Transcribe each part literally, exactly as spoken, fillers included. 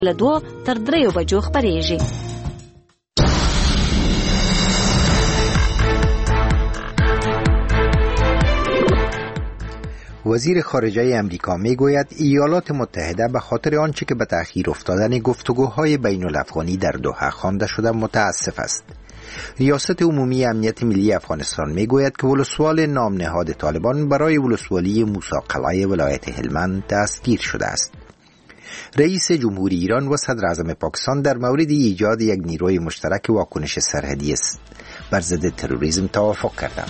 له دوه تر دریو بجو خپریږي. وزیر خارجه امریکا میگوید ایالات متحده به خاطر آنچه که به تأخیر افتادن گفتگوهای بین الافغانی در دوحه خوانده شده متاسف است. ریاست عمومی امنیت ملی افغانستان میگوید که ولسوال نام نهاد طالبان برای ولسوالی موسی قلعه ولایت هلمند دستگیر شده است. رئیس جمهوری ایران و صدر اعظم پاکستان در مورد ایجاد یک نیروی مشترک واکنش سرحدی است بر ضد تروریسم توافق کردند.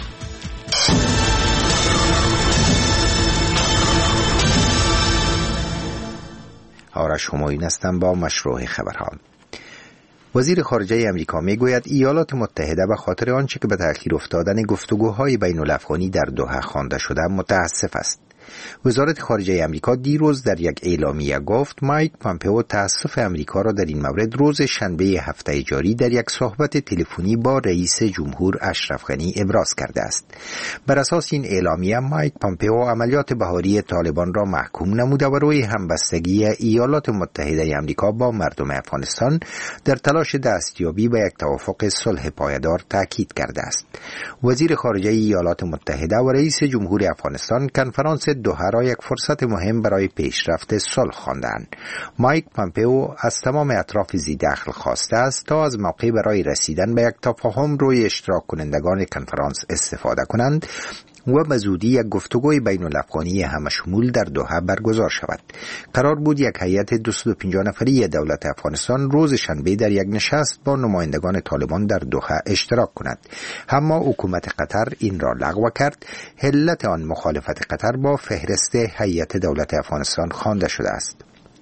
آرش همایون هستم با مشروع خبرها. وزیر خارجه امریکا میگوید ایالات متحده به خاطر آنچه که به تأخیر افتادن گفتگوهای بین الافغانی در دوحه خوانده شده متاسف است. وزارت خارجه امریکا دیروز در یک اعلامیه گفت مایک پامپئو تأسف امریکا را در این مورد روز شنبه هفته جاری در یک صحبت تلفنی با رئیس جمهور اشرف غنی ابراز کرده است. بر اساس این اعلامیه مایک پامپئو عملیات بهاری طالبان را محکوم نموده و روی همبستگی ایالات متحده امریکا با مردم افغانستان در تلاش دستیابی به یک توافق صلح پایدار تاکید کرده است. وزیر خارجه ایالات متحده و رئیس جمهور افغانستان کنفرانس دوحه را یک فرصت مهم برای پیشرفت صلح خواندند. مایک پامپئو از تمام اطراف ذی‌دخل خواسته است تا از موقع برای رسیدن به یک تفاهم روی اشتراک کنندگان کنفرانس استفاده کنند و به زودی یک گفتگوی بین الافغانی همشمول در دوحه برگزار شود. قرار بود یک هیئت دویست و پنجاه نفری دولت افغانستان روز شنبه در یک نشست با نمایندگان طالبان در دوحه اشتراک کند، اما حکومت قطر این را لغو کرد. علت آن مخالفت قطر با فهرست هیئت دولت افغانستان خوانده شده است.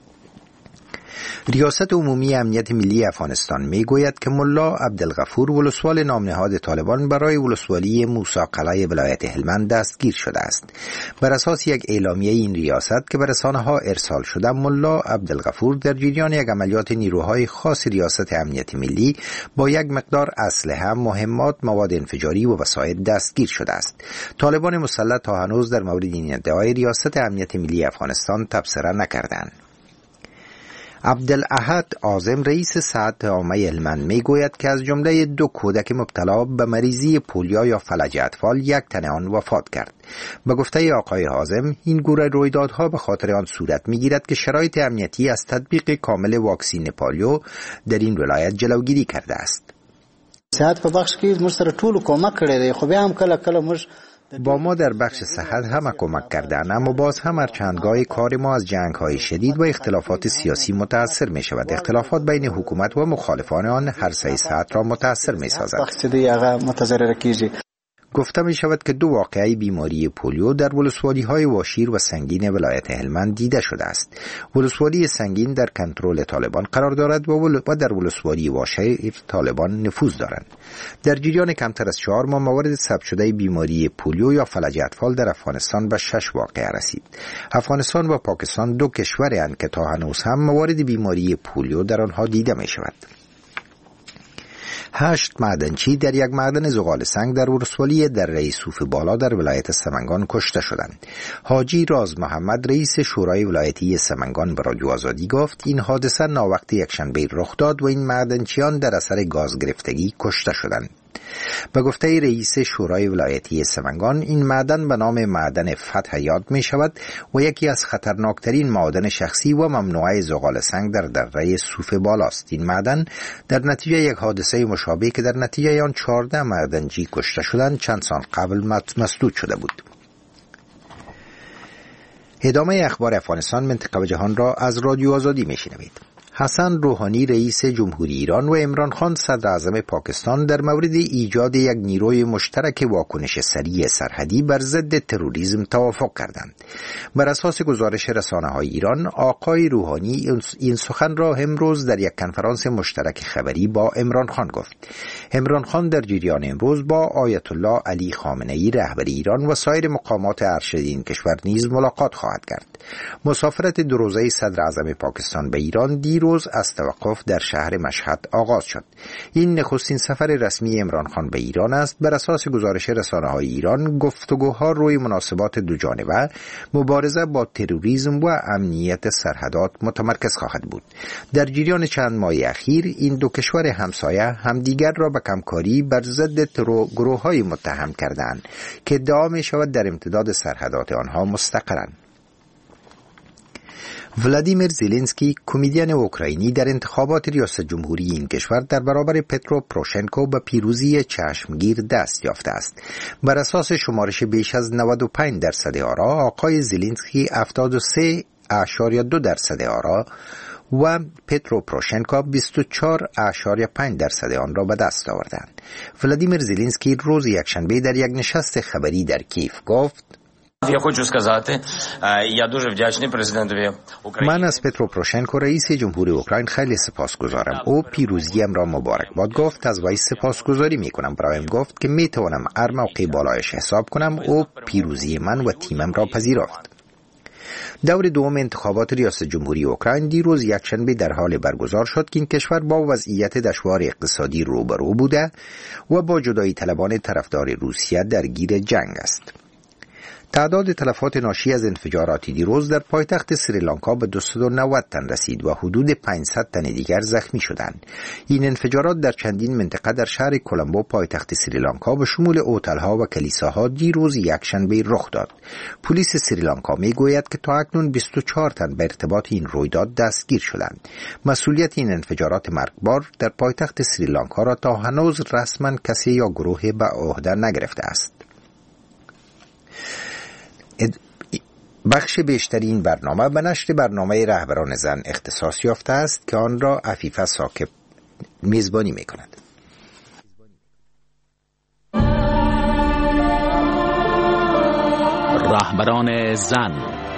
ریاست عمومی امنیت ملی افغانستان میگوید که ملا عبدالغفور ولسوال نام نهاد طالبان برای ولسوالی موسی قلعه ولایت هلمند دستگیر شده است. بر اساس یک اعلامیه این ریاست که به رسانه‌ها ارسال شده، ملا عبدالغفور در جریان یک عملیات نیروهای خاص ریاست امنیت ملی با یک مقدار اسلحه، مهمات، مواد انفجاری و وسایل دستگیر شده است. طالبان مسلح تا هنوز در مورد این ادعای ریاست امنیت ملی افغانستان تبصره نکردند. عبدالاحد عاظم رئیس سعادت عامه هلمند میگوید که از جمله دو کودک مبتلا به مریضی پولیو یا فلج اطفال یک تن آن وفات کرد. به گفته آقای عاظم این گونه رویدادها به خاطر آن صورت میگیرد که شرایط امنیتی از تطبیق کامل واکسین پولیو در این ولایت جلوگیری کرده است. صحت په بخش کې موږ سره ټول کومک کړی دی، خو بیا هم کله کله موږ با ما در بخش صحت همه کمک کردند، اما باز هم هر چندگاهی کار ما از جنگ‌های شدید و اختلافات سیاسی متأثر می شود. اختلافات بین حکومت و مخالفان آن هر سه صحت را متأثر می سازد. گفته می شود که دو واقعه بیماری پولیو در ولسوالی های واشیر و سنگین ولایت هلمند دیده شده است. ولسوالی سنگین در کنترل طالبان قرار دارد و در ولسوالی واشیر طالبان نفوذ دارند. در جریان کمتر از چهار ماه موارد ثبت شده بیماری پولیو یا فلج اطفال در افغانستان به شش واقعه رسید. افغانستان و پاکستان دو کشورند که تا هنوز هم موارد بیماری پولیو در آنها دیده می شود. هشت معدنچی در یک معدن زغال سنگ در ولسوالی دره صوف بالا در ولایت سمنگان کشته شدند. حاجی راز محمد رئیس شورای ولایتی سمنگان به رادیو آزادی گفت این حادثه ناوقت یکشنبه رخ داد و این معدنچیان در اثر گاز گرفتگی کشته شدند. به گفته رئیس شورای ولایتی سمنگان این معدن به نام معدن فتح یاد می شود و یکی از خطرناکترین معادن شخصی و ممنوعه زغال سنگ در دره صوف بالاست. این معدن در نتیجه یک حادثه مشابه که در نتیجه آن چهارده معدنچی کشته شدند چند سال قبل مسدود شده بود. ادامه اخبار افغانستان، منطقه و جهان را از رادیو آزادی می شنوید. حسن روحانی رئیس جمهوری ایران و عمران خان صدر اعظم پاکستان در مورد ایجاد یک نیروی مشترک واکنش سریع سرحدی بر ضد تروریسم توافق کردند. بر اساس گزارش رسانه‌های ایران، آقای روحانی این سخن را امروز در یک کنفرانس مشترک خبری با عمران خان گفت. عمران خان در جریان امروز با آیت الله علی خامنه‌ای رهبر ایران و سایر مقامات ارشد این کشور نیز ملاقات خواهد کرد. مسافرت دو روزه صدر اعظم پاکستان به ایران دیروز از توقف در شهر مشهد آغاز شد. این نخستین سفر رسمی عمران خان به ایران است. بر اساس گزارش رسانه‌های ایران، گفتگوها روی مناسبات دو جانبه، مبارزه با تروریسم و امنیت سرحدات متمرکز خواهد بود. در جریان چند ماه اخیر این دو کشور همسایه همدیگر را به کمکاری بر ضد گروه‌های متهم کردند که ادعا می‌شود در امتداد سرحدات آنها مستقرند. ولادیمیر زلنسکی، کمدین اوکراینی، در انتخابات ریاست جمهوری این کشور در برابر پترو پروشنکو به پیروزی چشمگیر دست یافته است. بر اساس شمارش بیش از نود و پنج درصد آرا، آقای زلنسکی هفتاد و سه اشاریه دو درصد آرا و پترو پروشنکو بیست و چهار اشاریه پنج درصد آن را به دست آوردند. ولادیمیر زلنسکی روز یکشنبه در یک نشست خبری در کیف گفت: Я хочу сказати, я дуже вдячний президентові України. من از پترو پروشنکو رئیس جمهوری اوکراین خیلی سپاسگزارم. او پیروزیم را مبارکباد گفت. از وی سپاسگزاری میکنم. برایم گفت که میتوانم هر موقع بالایش حساب کنم. او پیروزی من و تیمم را پذیرفت. دور دوم انتخابات ریاست جمهوری اوکراین دیروز یکشنبه در حال برگزار شد که این کشور با وضعیت دشوار اقتصادی روبرو بوده و با جدایی طلبان طرفدار روسیه درگیر جنگ است. تعداد تلفات ناشی از انفجارات دیروز در پایتخت سریلانکا به دویست و نود تن رسید و حدود پانصد تن دیگر زخمی شدند. این انفجارات در چندین منطقه در شهر کولمبو پایتخت سریلانکا به شمول هتل‌ها و کلیساها دیروز یکشنبه رخ داد. پلیس سریلانکا میگوید که تا اکنون بیست و چهار تن به ارتباط این رویداد دستگیر شدند. مسئولیت این انفجارات مرگبار در پایتخت سریلانکا را تا هنوز رسما کسی یا گروهی به عهده نگرفته است. بخش بیشتر این برنامه به نشر برنامه رهبران زن اختصاص یافته است که آن را عفیفه ثاقب میزبانی می کند. رهبران زن.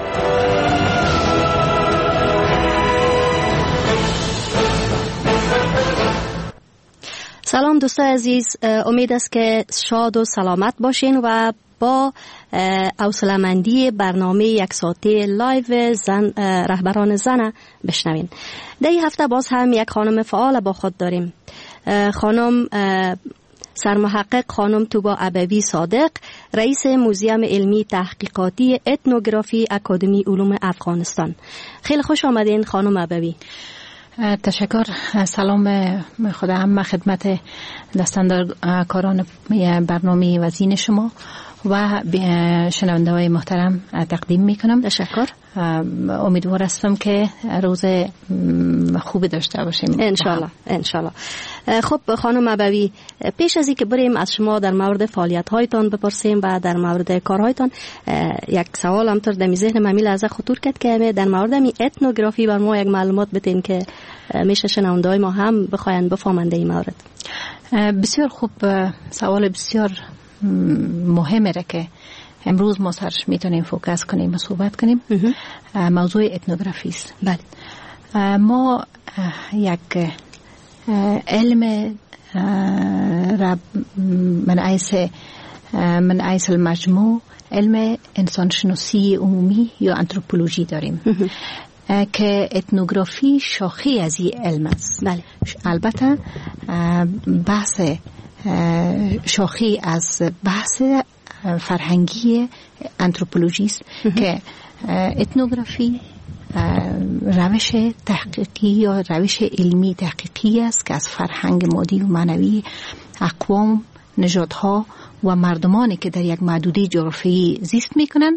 سلام دوستان عزیز، امید است که شاد و سلامت باشین و با حوصله‌مندی برنامه یک ساعته لایو زن رهبران زن بشنوین. در این هفته باز هم یک خانم فعال با خود داریم. خانم سرمحقق خانم توبا ابوی صادق، رئیس موزیم علمی تحقیقاتی اتنوگرافی اکادمی علوم افغانستان. خیلی خوش آمدین خانم ابوی. تشکر. سلام خدا هم خدمت دستاندرکاران برنامه وزین شما و شنونده های محترم تقدیم میکنم. تشکر. امیدوار هستم که روز خوب داشته باشیم انشالله انشالله. خب خانم ابوی، پیش از اینکه بریم از شما در مورد فعالیت هایتان بپرسیم و در مورد کارهایتان، یک سوال هم تر در ذهن من لحظه خطور کرد که در مورد می اتنوگرافی بر ما یک معلومات بدین که میشه شنونده های ما هم بخواین بفهمند این مورد. بسیار خوب، سوال بسیار مهمه را که امروز ما سرش میتونیم فوکس کنیم و صحبت کنیم. موضوع اتنوگرافی است. بله. ما یک علم را من حیث من حیث المجموع علم انسانشناسی عمومی یا آنتروپولوژی داریم که اتنوگرافی شاخه از این علم است. بله. البته بحث شاخه از بحث فرهنگی آنتروپولوژی است که اتنوگرافی روش تحقیقی یا روش علمی تحقیقی است که از فرهنگ مادی و معنوی اقوام، نژادها و مردمانی که در یک محدوده جغرافیایی زیست میکنند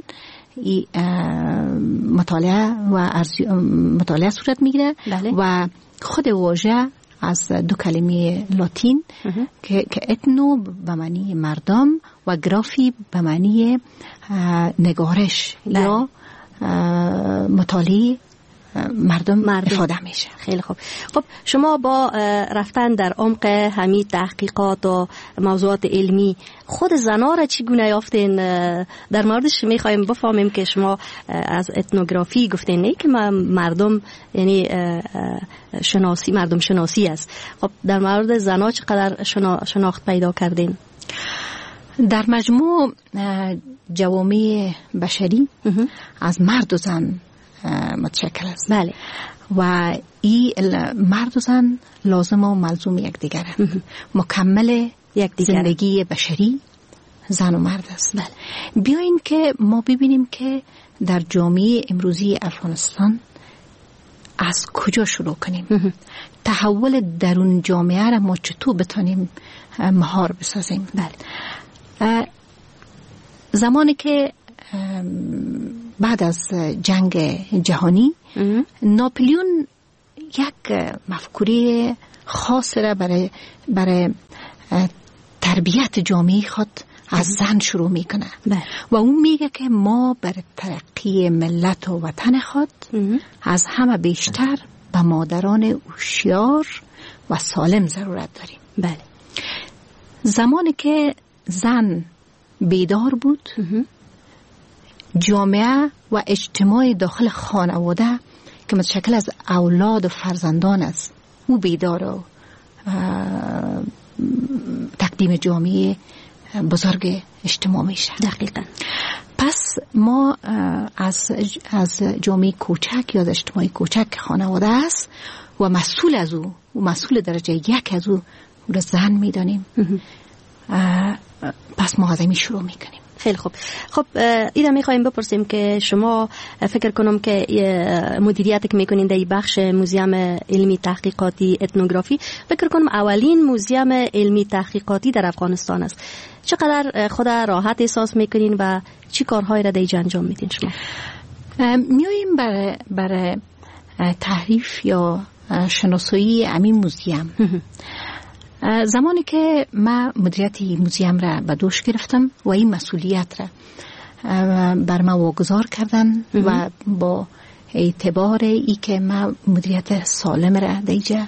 مطالعه و مطالعه صورت میگیره. بله. و خود واژه از دو کلمه لاتین که که اتنو به معنی مردم و گرافی به معنی نگارش. بله. یا مطالعه مردم, مردم افاده میشه. خیلی خوب. خب شما با رفتن در عمق همین تحقیقات و موضوعات علمی خود زنا را چگونه یافتین؟ در موردش میخوایم بفهمیم که شما از اتنوگرافی گفتین نه که مردم یعنی شناسی مردم شناسی است. خب در مورد زنا چقدر شناخت پیدا کردین؟ در مجموع جوامع بشری از مرد و زن متشکل است. بله. و این مرد و زن لازم و ملزوم یک دیگره، مکمل یک زندگی بشری زن و مرد است. بله. بیاین که ما ببینیم که در جامعه امروزی افغانستان از کجا شروع کنیم، تحول درون جامعه را ما چطور بتونیم مهار بسازیم. بله. زمانی که بعد از جنگ جهانی ناپلیون یک مفکوره خاص را برای برای تربیت جامعه خود از زن شروع میکنه و اون میگه که ما برای ترقی ملت و وطن خود از همه بیشتر به مادران هوشیار و سالم ضرورت داریم. بله. زمانی که زن بیدار بود، جامعه و اجتماع داخل خانواده که متشکل از اولاد و فرزندان است، او بیدار و تقدیم جامعه بزرگ اجتماع میشه. دقیقاً. پس ما از از جامعه کوچک یا از اجتماع کوچک خانواده است و مسئول از او و مسئول درجه یک از او رو زن میدانیم. پس ما از این شروع میکنیم. خیلی خوب. خب اینا میخوایم بپرسیم که شما فکر کنم که مدیریت که میکنین در بخش موزیم علمی تحقیقاتی اتنوگرافی، فکر کنم اولین موزیم علمی تحقیقاتی در افغانستان است. چقدر خود راحت احساس میکنین و چی کارهایی را در اینجا انجام میدین شما؟ میاییم برای برای تعریف یا شناسایی همین موزیم. زمانی که من مدیریت موزیم را به دوش گرفتم و این مسئولیت را بر من واگذار کردن و با اعتبار ای که من مدیریت سالم را دیجا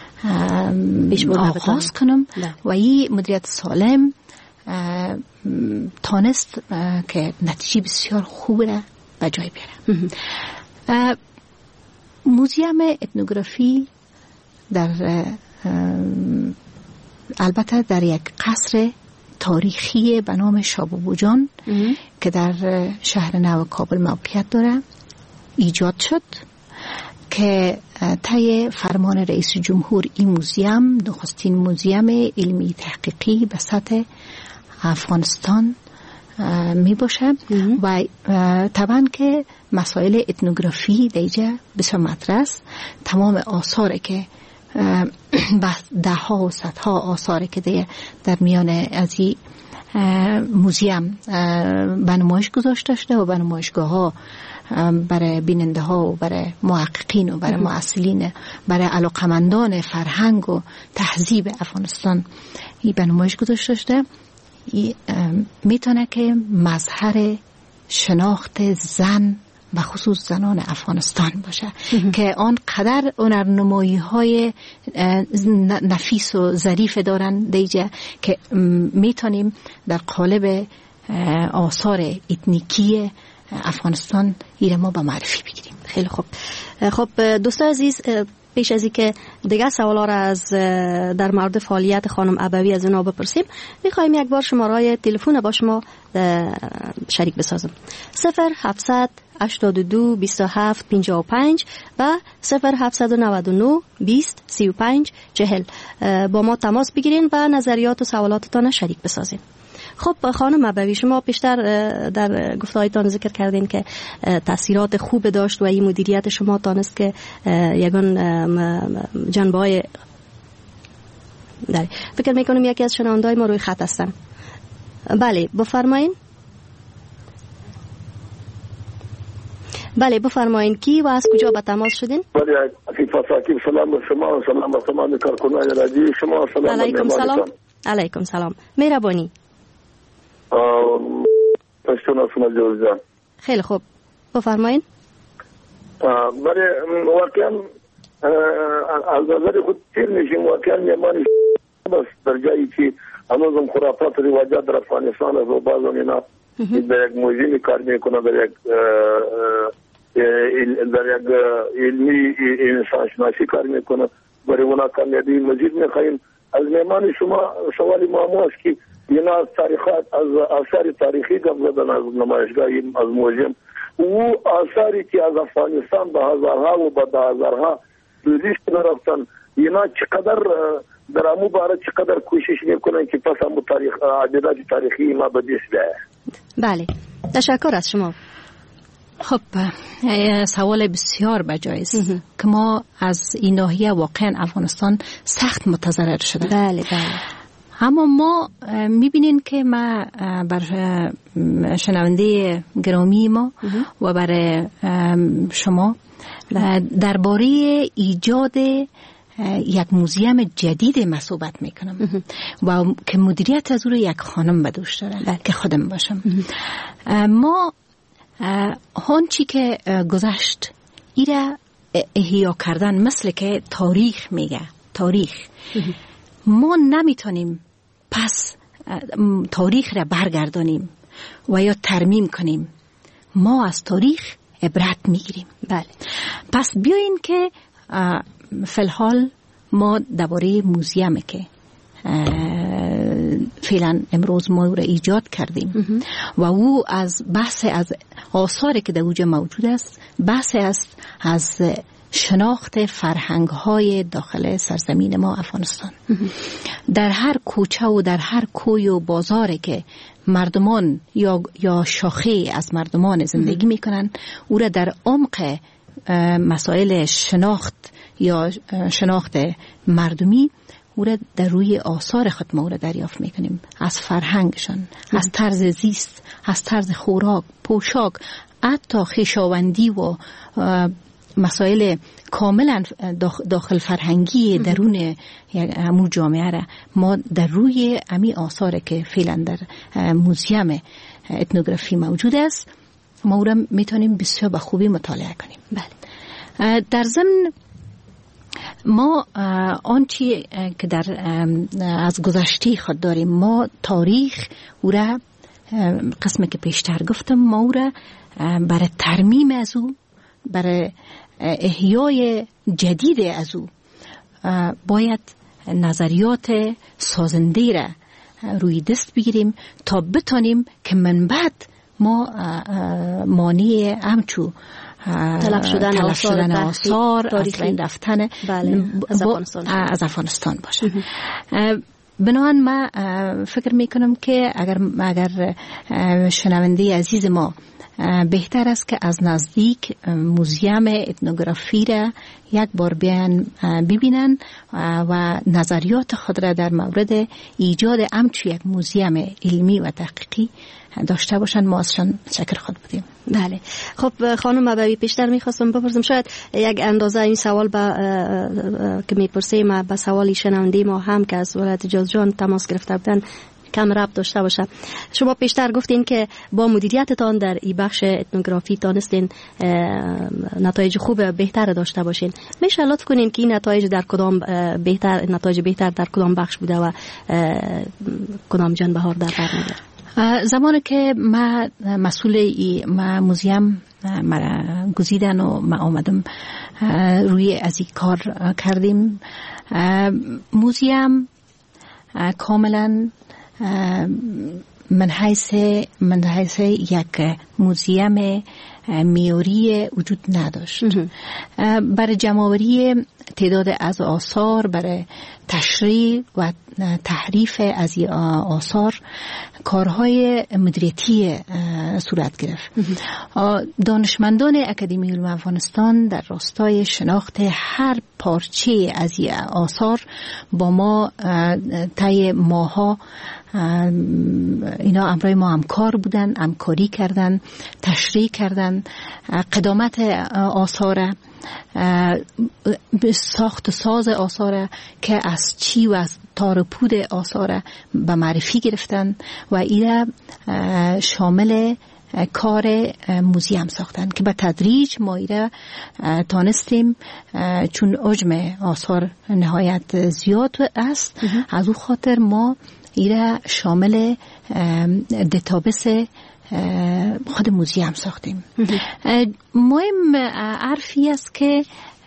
آغاز کنم و این مدیریت سالم تانست که نتیجه بسیار خوب را به جای بیاره. موزیم اتنوگرافی در البته در یک قصر تاریخی به نام شابابو جان که در شهر نو کابل موقعیت داره ایجاد شد که طی فرمان رئیس جمهور این موزیم نخستین موزیم علمی تحقیقی به سطح افغانستان می باشه و طبعا که مسائل اتنوگرافی دیجا بسیار مطرح است. تمام آثار که ده ها و صدها آثاری که در میان از این موزیم به نمایش گذاشته شده و به نمایشگاه ها برای بیننده ها و برای محققین و برای معاصرین، برای علاقمندان فرهنگ و تهذیب افغانستان این به نمایش گذاشته شده. میتونه که مظهر شناخت زن و خصوص زنان افغانستان باشه که آن قدر هنرنمایی های نفیس و ظریف دارن دیجا که میتونیم در قالب آثار اتنیکی افغانستان ایره ما به معرفی بگیریم. خیلی خوب. خب دوستان عزیز، پیش از اینکه دیگه سوالا را از در مورد فعالیت خانم ابوی از اونا بپرسیم، میخوایم یک بار شماره تلفن با شما شریک بسازم. صفر هفتصد هشتاد و دو بیست و هفت پنجاه و پنج و صفر هفتصد و نود و نه بیست سی و پنج چهل با ما تماس بگیرین و نظریات و سوالاتتان شریک بسازین. خب خانم ابوی، شما پیشتر در گفتهایتان ذکر کردین که تاثیرات خوب داشت و این مدیریت شما تانست که یگان جنبه‌های داره. فکر میکنم یکی از شنونده‌های ما روی خط هستن. بله بفرمایین. بله بفرمایین کی و از کجا به تماس شدین؟ بله عفیفه ساکب، سلام به شما و سلام به تمام کارکنان رادیوی شما. سلام علیکم سلام. علیکم سلام. مهربانی. پشتون اسم جوزجان. خیلی خوب بفرمایین. برای واقعا از نظر خود تیر میشیم. واقعا میمانی بس در جایی که هنوزم خرافات و رواجات در افغانستان از و بعض اینا در یک موزیمی کار میکنه، در یک در یک علمی انسان شناسی کار میکنه. برای اونا کامیابی مزید میخواهیم. از میمان شما سوالی معمول است که اینا از تاریخات، از آثار تاریخی گپ زدن، از نمایشگاه، از موزیم و آثاری که از افغانستان به هزارها و به ده هزارها دوزیش رفتن، اینا چقدر در امو باره چقدر کوشش میکنن که پس امو تاریخ عددات تاریخی ما به دست بیاید. بله، تشکر از شما. خب سوال بسیار بجای است که ما از این ناحیه واقعا افغانستان سخت متضرر شده. بله بله. اما ما میبینین که ما بر شنونده گرامی ما و برای شما درباره ایجاد یک موزیم جدید ما صحبت میکنم و که مدیریت از او یک خانم بدوش داره که خودم باشم. ما هانچی که گذشت ایره احیا کردن مثل که تاریخ میگه تاریخ ما نمیتونیم پس تاریخ را برگردانیم و یا ترمیم کنیم. ما از تاریخ عبرت میگیریم. بله. پس بیاین که فلحال ما درباره موزیمی که فعلا امروز ما او را ایجاد کردیم و او از بحث از آثاری که در اوجه موجود است، بحث است از شناخت فرهنگ های داخل سرزمین ما افغانستان. در هر کوچه و در هر کوی و بازاری که مردمان یا یا شاخه از مردمان زندگی میکنن، او را در عمق مسائل شناخت یا شناخت مردمی او را در روی آثار خود ما را دریافت میکنیم. از فرهنگشان، از طرز زیست، از طرز خوراک، پوشاک، حتی خویشاوندی و مسائل کاملا داخل فرهنگی درون همون جامعه را ما در روی امی آثار که فعلا در موزیم اتنوگرافی موجود است ما او را میتونیم بسیار به خوبی مطالعه کنیم. بله. در ضمن ما آنچه که در از گذشته خود داریم، ما تاریخ او را قسمی که پیشتر گفتم ما او را برای ترمیم از او، برای احیای جدید از او باید نظریات سازنده را روی دست بگیریم تا بتانیم که من بعد ما مانع همچو تلف شدن, تلف شدن آثار از بین رفتن بله. از, افغانستان. از افغانستان باشه. بنابراین ما فکر میکنم که اگر اگر شنونده عزیز ما بهتر است که از نزدیک موزیم اتنوگرافی را یک بار بیان ببینن و نظریات خود را در مورد ایجاد همچو یک موزیم علمی و تحقیقی داشته باشن. ما ازشان شکر خود بودیم. بله. خب خانم مبوی پیشتر میخواستم بپرسم، شاید یک اندازه این سوال با که میپرسیم با سوالی شنونده ما هم که از ولایت جوزجان تماس گرفته بودن کم ربط داشته باشه. شما پیشتر گفتین که با مدیریتتان در این بخش اتنوگرافی تانستین نتایج خوب بهتر داشته باشین. میشه لطف کنین که این نتایج در کدام بهتر نتایج بهتر در کدام بخش بوده و کدام جان بهار در بر میگیره؟ زمانی که ما مسئول ای ما موزیم مرا گزیدن و ما آمدم روی از این کار کردیم، موزیم کاملا من حیث من حیث یک موزیم میوری وجود نداشت. برای جمع‌آوری تعداد از آثار، برای تشریح و تحریف از این آثار کارهای مدیریتی صورت گرفت. دانشمندان اکادمی علوم افغانستان در راستای شناخت هر پارچه از این آثار با ما طی ماها اینا امرای ما همکار بودن، همکاری کردن، تشریح کردن، قدامت آثار، ساخت و ساز آثار که از چی و از تار و پود آثار به معرفی گرفتن و ایره شامل کار موزیم ساختن که به تدریج ما ایره تانستیم، چون حجم آثار نهایت زیاد است، از او خاطر ما ایره شامل دیتابیس خود موزیم ساختیم. مهم عرفی است که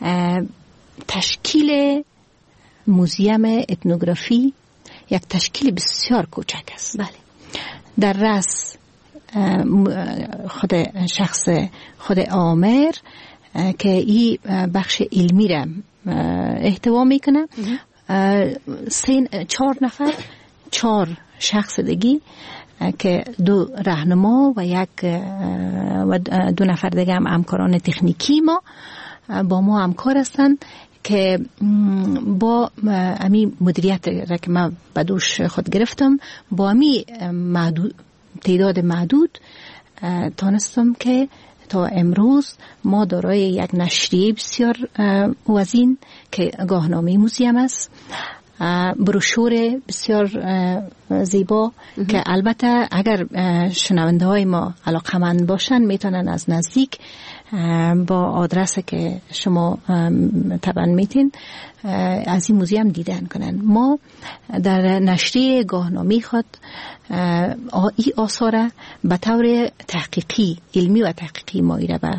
تشکیل موزیم اتنوگرافی یک تشکیل بسیار کوچک است. بله. در رأس خود شخص خود آمر که این بخش علمی را احتوا میکنه، سه چهار نفر چهار شخص دیگی که دو راهنما و یک و دو نفر دیگه هم همکاران تکنیکی ما با ما همکار هستند که با امی مدیریت را که من بدوش خود گرفتم، با امی محدود تعداد محدود تانستم که تا امروز ما دارای یک نشریه بسیار وزین که گاهنامه موزیم است، بروشور بسیار زیبا که البته اگر شنونده های ما علاقمند باشن میتونن از نزدیک با آدرس که شما طبعا میتین از این موزیم دیدن کنن. ما در نشریه گاهنامه خود این آثار به طور تحقیقی، علمی و تحقیقی ما ایره به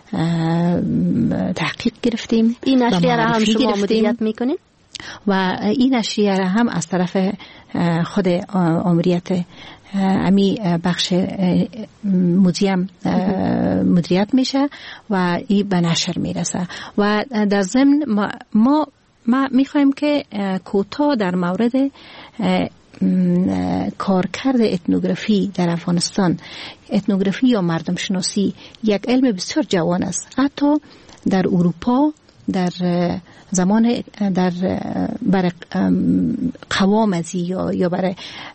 تحقیق گرفتیم. این نشریه را هم شما مدیریت میکنید؟ و این نشریه را هم از طرف خود آمریت امی بخش موزیم مدیریت میشه و این به نشر میرسه. و در ضمن ما, ما, ما میخوایم که کوتاه در مورد کارکرد اتنوگرافی در افغانستان، اتنوگرافی یا مردم شناسی یک علم بسیار جوان است. حتی در اروپا در زمان در برای قوام ازی یا یا برای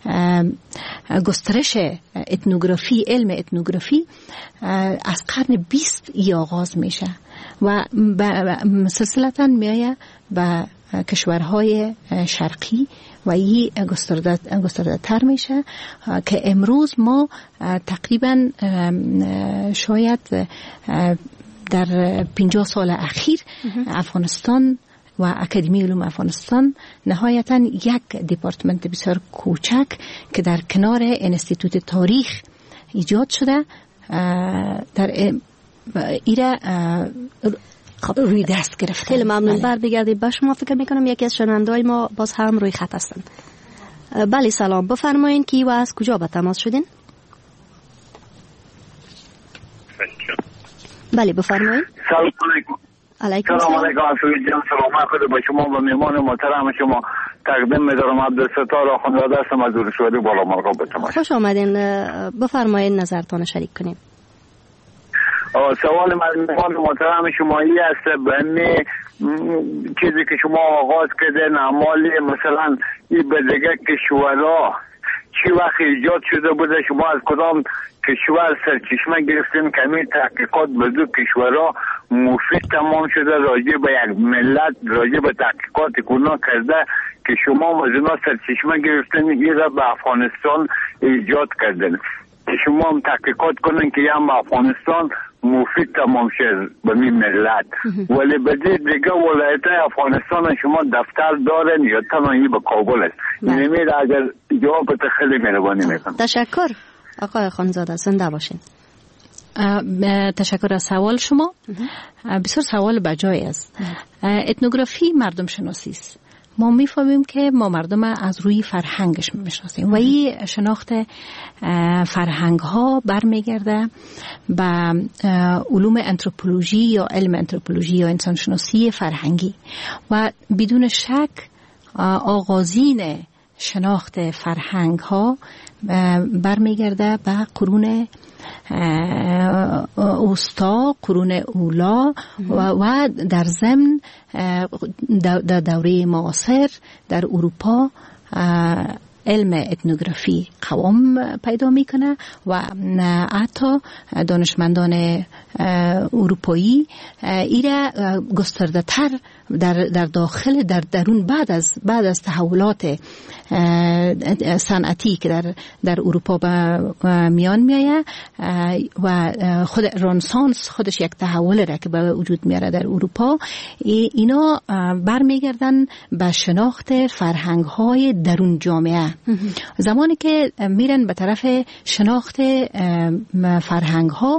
گسترش اتنوگرافی، علم اتنوگرافی از قرن بیست ای آغاز میشه و سلسلتاً میایه به کشورهای شرقی و این گسترده گسترده تر میشه که امروز ما تقریباً شاید در پنجاه سال اخیر افغانستان و اکادمی علوم افغانستان نهایتاً یک دپارتمنت بسیار کوچک که در کنار انستیتوت تاریخ ایجاد شده در ایره روی دست گرفته. خیلی ممنون. بر بگردید با شما. فکر میکنم یکی از شنونده‌های ما باز هم روی خط هستند. بله سلام، بفرمایید کی و از کجا به تماس شدین؟ بله بفرمایید. سلام علیکم. علیکم سلام علیکم. سوید جان سلام خود با شما و مهمان محترم شما تقدیم می‌دارم. عبدالستار آخوندزاده هستم از اورشوری بالا مرغا به تماس. خوش آمدین. بفرمایید نظرتان شریک کنیم. سوال من مهمان محترم شما این است، به چیزی که شما آغاز کردین اعمال مثلا این به دیگه کشورها چی وقت ایجاد شده بوده؟ شما از کدام کشور سرچشمه گرفتین که همین تحقیقات به دو کشورها مفید تمام شده راجع به یک ملت، راجع به تحقیقات کنا کرده که شما از اینا سرچشمه گرفتین این را به افغانستان ایجاد کردین که شما هم تحقیقات کنین که هم به افغانستان مفید تمام شد به این ملت. ولی بدید دیگه ولایت افغانستان شما دفتر دارن یا تنهایی به کابل است؟ نمید اگر جواب خیلی مهربانی میکنم. تشکر آقای خانزاده، زنده باشین. تشکر از سوال شما. بسیار سوال بجای است. اتنوگرافی مردم شناسی است. ما میفهمیم که ما مردم از روی فرهنگش میشناسیم و این شناخت فرهنگ ها برمیگرده به علوم انتروپولوژی یا علم انتروپولوژی یا انسان شناسی فرهنگی و بدون شک آغازین شناخت فرهنگ ها برمیگرده به قرون اوستا، قرون اولا و در ضمن در دوره معاصر در اروپا علم اتنوگرافی قوام پیدا میکنه و حتی دانشمندان اروپایی ایره گسترده تر در در داخل در درون بعد از بعد از تحولات صنعتی که در در اروپا به میان میآید و خود رنسانس خودش یک تحول را که به وجود میاره در اروپا، اینا برمیگردن به شناخت فرهنگ های درون جامعه. زمانی که میرن به طرف شناخت فرهنگ ها،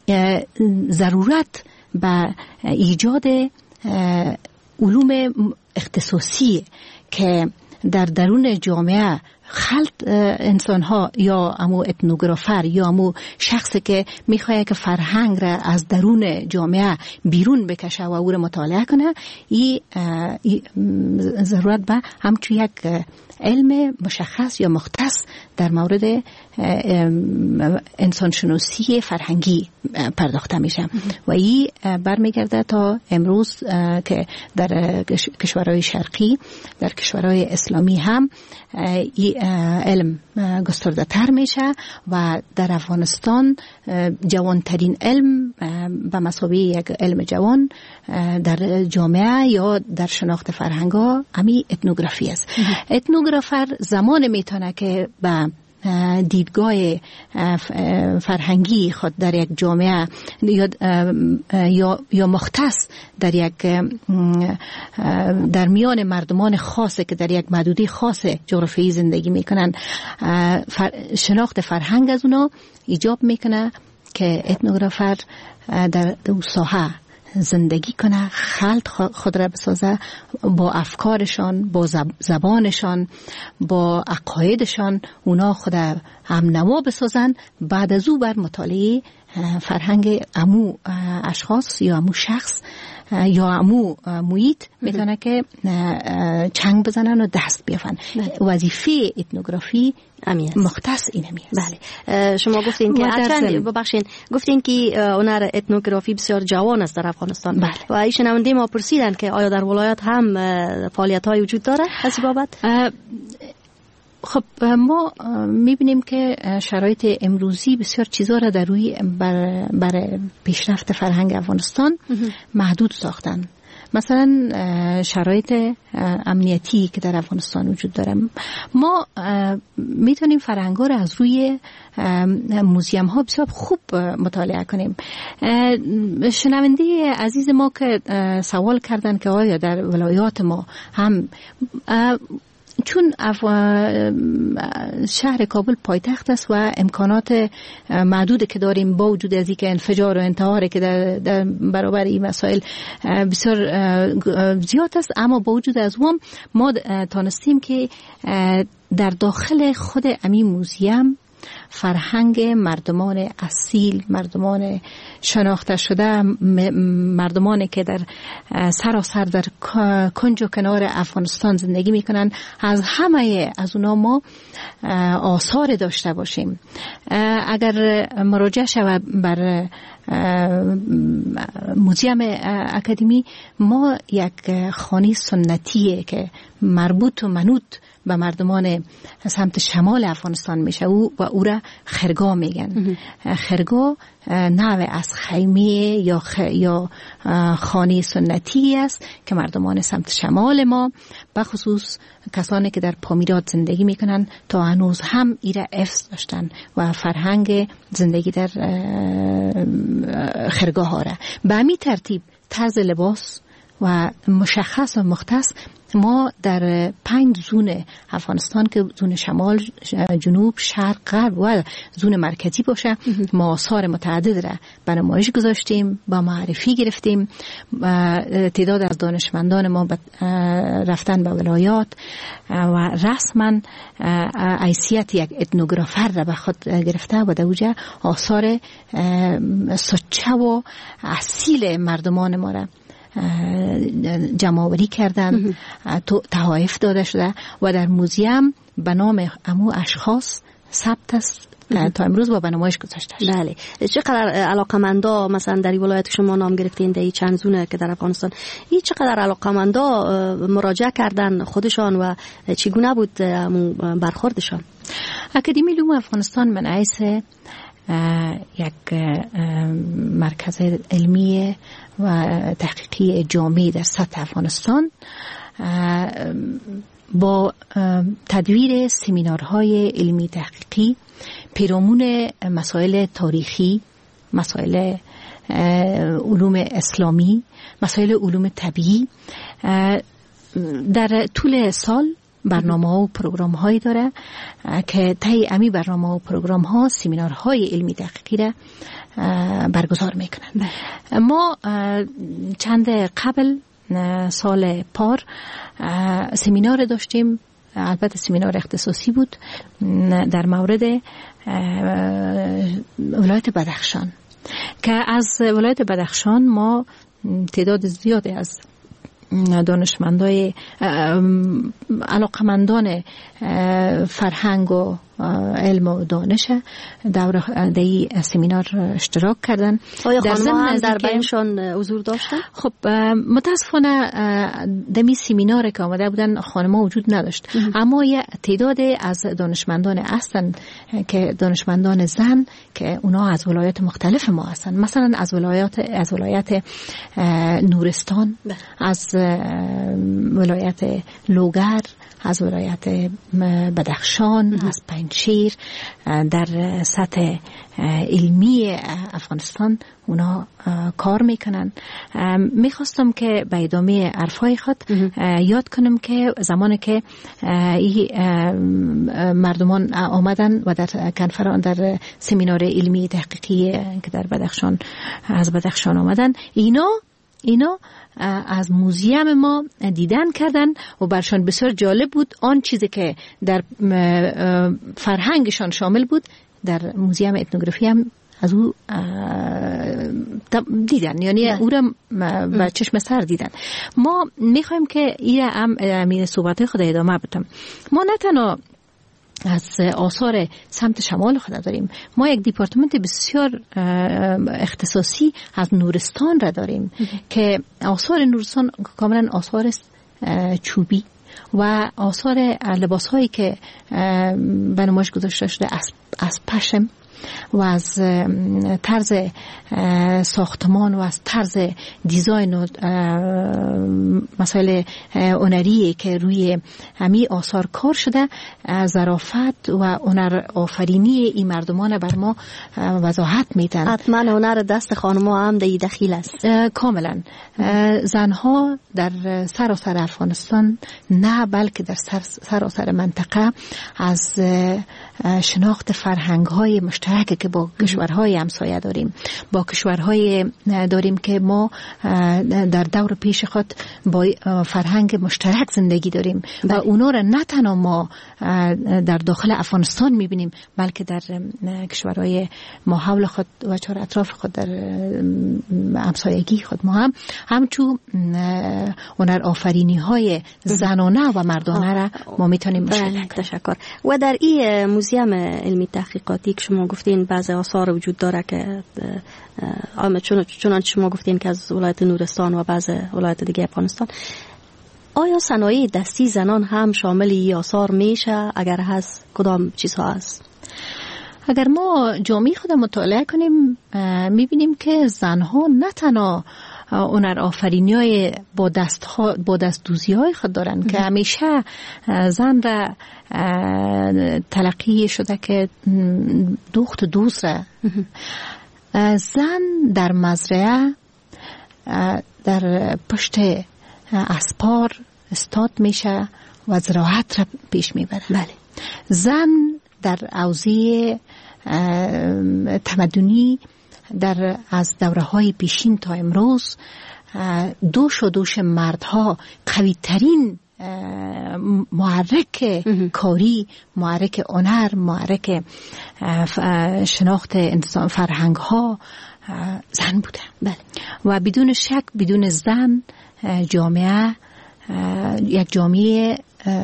ضرورت به ایجاد علوم اختصاصی که در درون جامعه خلط انسان ها یا امو اتنوگرافر یا امو شخصی که میخواد که فرهنگ را از درون جامعه بیرون بکشه و او را مطالعه کنه، این ضرورت به همچون یک علم مشخص یا مختص در مورد انسانشناسی فرهنگی پرداخته میشه و این برمیگرده تا امروز که در کشورهای شرقی، در کشورهای اسلامی هم این علم گسترده تر میشه و در افغانستان جوانترین علم به مثابه یک علم جوان در جامعه یا در شناخت فرهنگ ها همین اتنوگرافی است. اتنوگرافر زمان میتونه که به دیدگاه فرهنگی خود در یک جامعه یا یا یا مختص در یک در میان مردمان خاصه که در یک محدوده خاص جغرافیایی زندگی میکنن، شناخت فرهنگ از اونا ایجاب میکنه که اتنوگرافر در دو ساحه زندگی کنه، خلط خود را بسازه با افکارشان، با زبانشان، با عقایدشان، اونا خود هم نوا بسازن. بعد از او بر مطالعه فرهنگ امو اشخاص یا امو شخص یا امو محیط میتونه که چنگ بزنن و دست بیافن. وظیفه اتنوگرافی مختص اینه میست. بله، شما گفتین که چند ببخشید گفتین که هنر اتنوگرافی بسیار جوان است در افغانستان. بله. و این شنونده ما پرسیدن که آیا در ولایات هم فعالیت های وجود داره از این بابت؟ خب ما میبینیم که شرایط امروزی بسیار چیزا را در روی بر, بر پیشرفت فرهنگ افغانستان محدود ساختن. مثلا شرایط امنیتی که در افغانستان وجود داره، ما میتونیم فرهنگ ها را از روی موزیم ها بسیار خوب مطالعه کنیم. شنونده عزیز ما که سوال کردن که آیا در ولایات ما هم، چون شهر کابل پایتخت است و امکانات محدود که داریم، با وجود از اینکه انفجار و انتحار که در, در برابر این مسائل بسیار زیاد است، اما با وجود از اون ما تانستیم که در داخل خود امی موزیم فرهنگ مردمان اصیل، مردمان شناخته شده، مردمانی که در سراسر در کنج و کنار افغانستان زندگی میکنن، از همه از اونا ما آثار داشته باشیم. اگر مراجعه شود بر موزیم اکادمی، ما یک خانه سنتیه که مربوط و منوط به مردمان سمت شمال افغانستان میشه او و او را خرگاه میگن. خرگاه نوع از خیمه یا خ... یا خانه سنتی است که مردمان سمت شمال ما، به خصوص کسانی که در پامیرات زندگی میکنن، تا هنوز هم ایره افس داشتن و فرهنگ زندگی در خرگاه ها را به همین ترتیب طرز لباس و مشخص و مختص ما در پنج زون افغانستان که زون شمال، جنوب، شرق، غرب و زون مرکزی باشه، ما آثار متعدد را به نمایش گذاشتیم، با معرفی گرفتیم. تعداد از دانشمندان ما رفتن به ولایات و رسما حیثیت یک اتنوگرافر را به خود گرفته و در اوجه آثار سچه و اصیل مردمان ما را جمع‌آوری کردن، تحائف داده شده و در موزیم به نام امو اشخاص ثبت است تا امروز با نمایش گذاشته شده. بله. چقدر علاقمندا مثلا در ولایت شما نام گرفتین، در چند زونه که در افغانستان، این چقدر علاقمندا مراجعه کردن خودشان و چگونه بود برخوردشان؟ اکادمی علوم افغانستان من حیث یک مرکز علمی و تحقیقی جامع در سطح افغانستان با تدویر سمینارهای علمی تحقیقی پیرامون مسائل تاریخی، مسائل علوم اسلامی، مسائل علوم طبیعی در طول سال برنامه ها و پروگرام هایی داره که طی امی برنامه ها و پروگرام ها سمینارهای علمی تحقیقی را برگزار میکنن. ما چند قبل سال پار سمینار داشتیم، البته سمینار اختصاصی بود در مورد ولایت بدخشان که از ولایت بدخشان ما تعداد زیادی از دانشمندای علاقمندان فرهنگ و علم و دانش در این سمینار اشتراک کردن. آیا خانم هم در بینشان حضور داشتن؟ خب متاسفانه دمی سمینار که آمده بودن خانم ها وجود نداشت، اما یه تعداد از دانشمندان هستن که دانشمندان زن که اونا از ولایات مختلف ما هستن، مثلا از ولایات از ولایت نورستان، از ولایت لوگر، از ولایت بدخشان، از پنجشیر، در سطح علمی افغانستان اونا کار میکنن. میخواستم که به ادامه حرفای خود یاد کنم که زمانی که مردمان آمدن و در کنفران در سمینار علمی تحقیقی که در بدخشان از بدخشان آمدن، اینا اینا از موزیم ما دیدن کردن و برشان بسیار جالب بود. آن چیزی که در فرهنگشان شامل بود در موزیم etnografی هم از او دیدن، یعنی او را با چشم سر دیدن. ما میخوایم که این هم صحبت خود ادامه بدم. ما نه تنها از آثار سمت شمال خود داریم، ما یک دیپارتمنت بسیار اختصاصی از نورستان را داریم که آثار نورستان کاملا آثار چوبی و آثار لباس هایی که به نمایش گذاشته شده از پشم و از طرز ساختمان و از طرز دیزاین و مسائل هنری که روی همین آثار کار شده، ظرافت و هنر آفرینی این مردمان بر ما وضاحت میدن. حتما هنر دست خانم‌ها هم در این دخیل است. کاملا زنها در سراسر افغانستان نه بلکه در سراسر منطقه از شناخت فرهنگ‌های مشترک که با کشورهای همسایه داریم، با کشورهای داریم که ما در دور پیش خود با فرهنگ مشترک زندگی داریم و اونا را نه تنها ما در داخل افغانستان میبینیم بلکه در کشورهای ما حول خود و چهار اطراف خود در همسایگی خود ما هم همچون هنر آفرینی های زنانه و مردانه را ما میتونیم مشاهده. تشکر. و در این موزیم علمی تحقیقاتی که شما گفتین بعض آثار وجود داره که چنانچه شما گفتین که از ولایت نورستان و بعض ولایت دیگه افغانستان، آیا صنایع دستی زنان هم شامل این آثار میشه؟ اگر هست کدام چیزها هست؟ اگر ما جامعه خود مطالعه کنیم میبینیم که زنها نه تنها هنر آفرینی های با دست ها با دست دوزی های خود دارن که همیشه زن را تلقی شده که دوخت و دوز را. زن در مزرعه در پشت اسپار استاد میشه و زراعت را پیش میبره. بله. زن در حوزه تمدنی در از دوره های پیشین تا امروز دوش و دوش مردها قوی ترین محرک کاری، محرک هنر، محرک شناخت انسان فرهنگ ها زن بوده. بله. و بدون شک بدون زن جامعه یک جامعه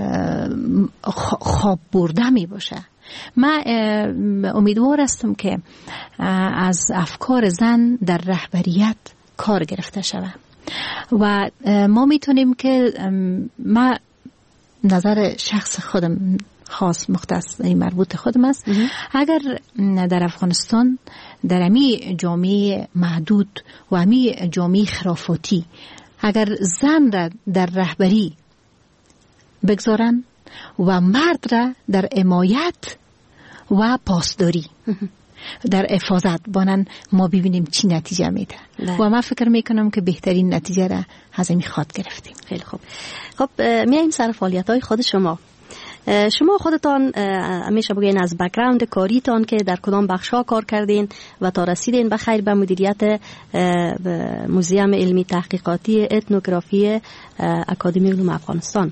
خواب برده می باشه. من امیدوار هستم که از افکار زن در رهبریت کار گرفته شود و ما میتونیم که من نظر شخص خودم خاص مختص مربوط خودم است. اگر در افغانستان در امی جامعه محدود و امی جامعه خرافاتی اگر زن را در رهبری بگذارن و مرد را در حمایت و پاسداری در حفاظت بانن، ما ببینیم چی نتیجه میده و من فکر میکنم که بهترین نتیجه را از این خواد گرفتیم. خیلی خوب. خب میایم سر فعالیت های خود شما. شما خودتان همیشه بگین از بک‌گراند کاریتان که در کدام بخش‌ها کار کردین و تا رسیدین بخیر به مدیریت موزیم علمی تحقیقاتی اتنوگرافی اکادمی علوم افغانستان.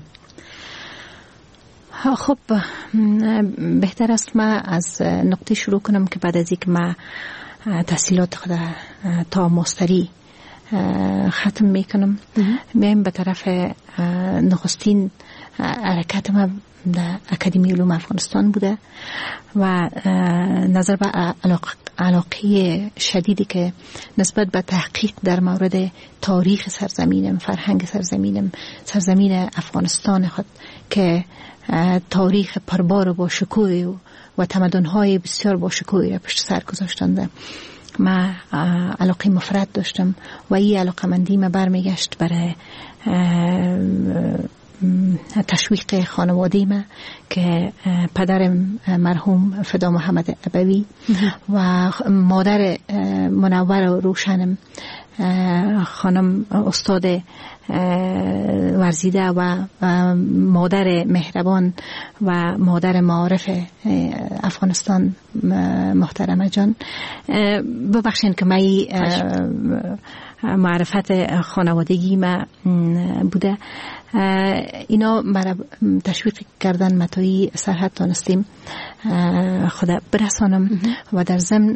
خب بهتر است ما از نقطه شروع کنم که بعد از اینکه ما تحصیلات خود تا ماستری ختم میکنم میایم به طرف نخستین حرکت ما در اکادمی علوم افغانستان بوده و نظر به علاقه شدیدی که نسبت به تحقیق در مورد تاریخ سرزمینم، فرهنگ سرزمینم، سرزمین افغانستان خود که تاریخ پربار با شکوه و تمدن‌های بسیار با شکوه را پشت سر گذاشتند. ما علاقه مفرد داشتم و این علاقه مندی ما برمیگشت برای تشویق خانواده ما که پدرم مرحوم فدا محمد ابوی و مادر منور و روشنم خانم استاد ورزیده و مادر مهربان و مادر معارف افغانستان محترمه جان، ببخشید که من معرفت خانوادگی ما بوده، اینا مرا تشویق کردن متایی سرحد تانستیم خدا برسانم و در ضمن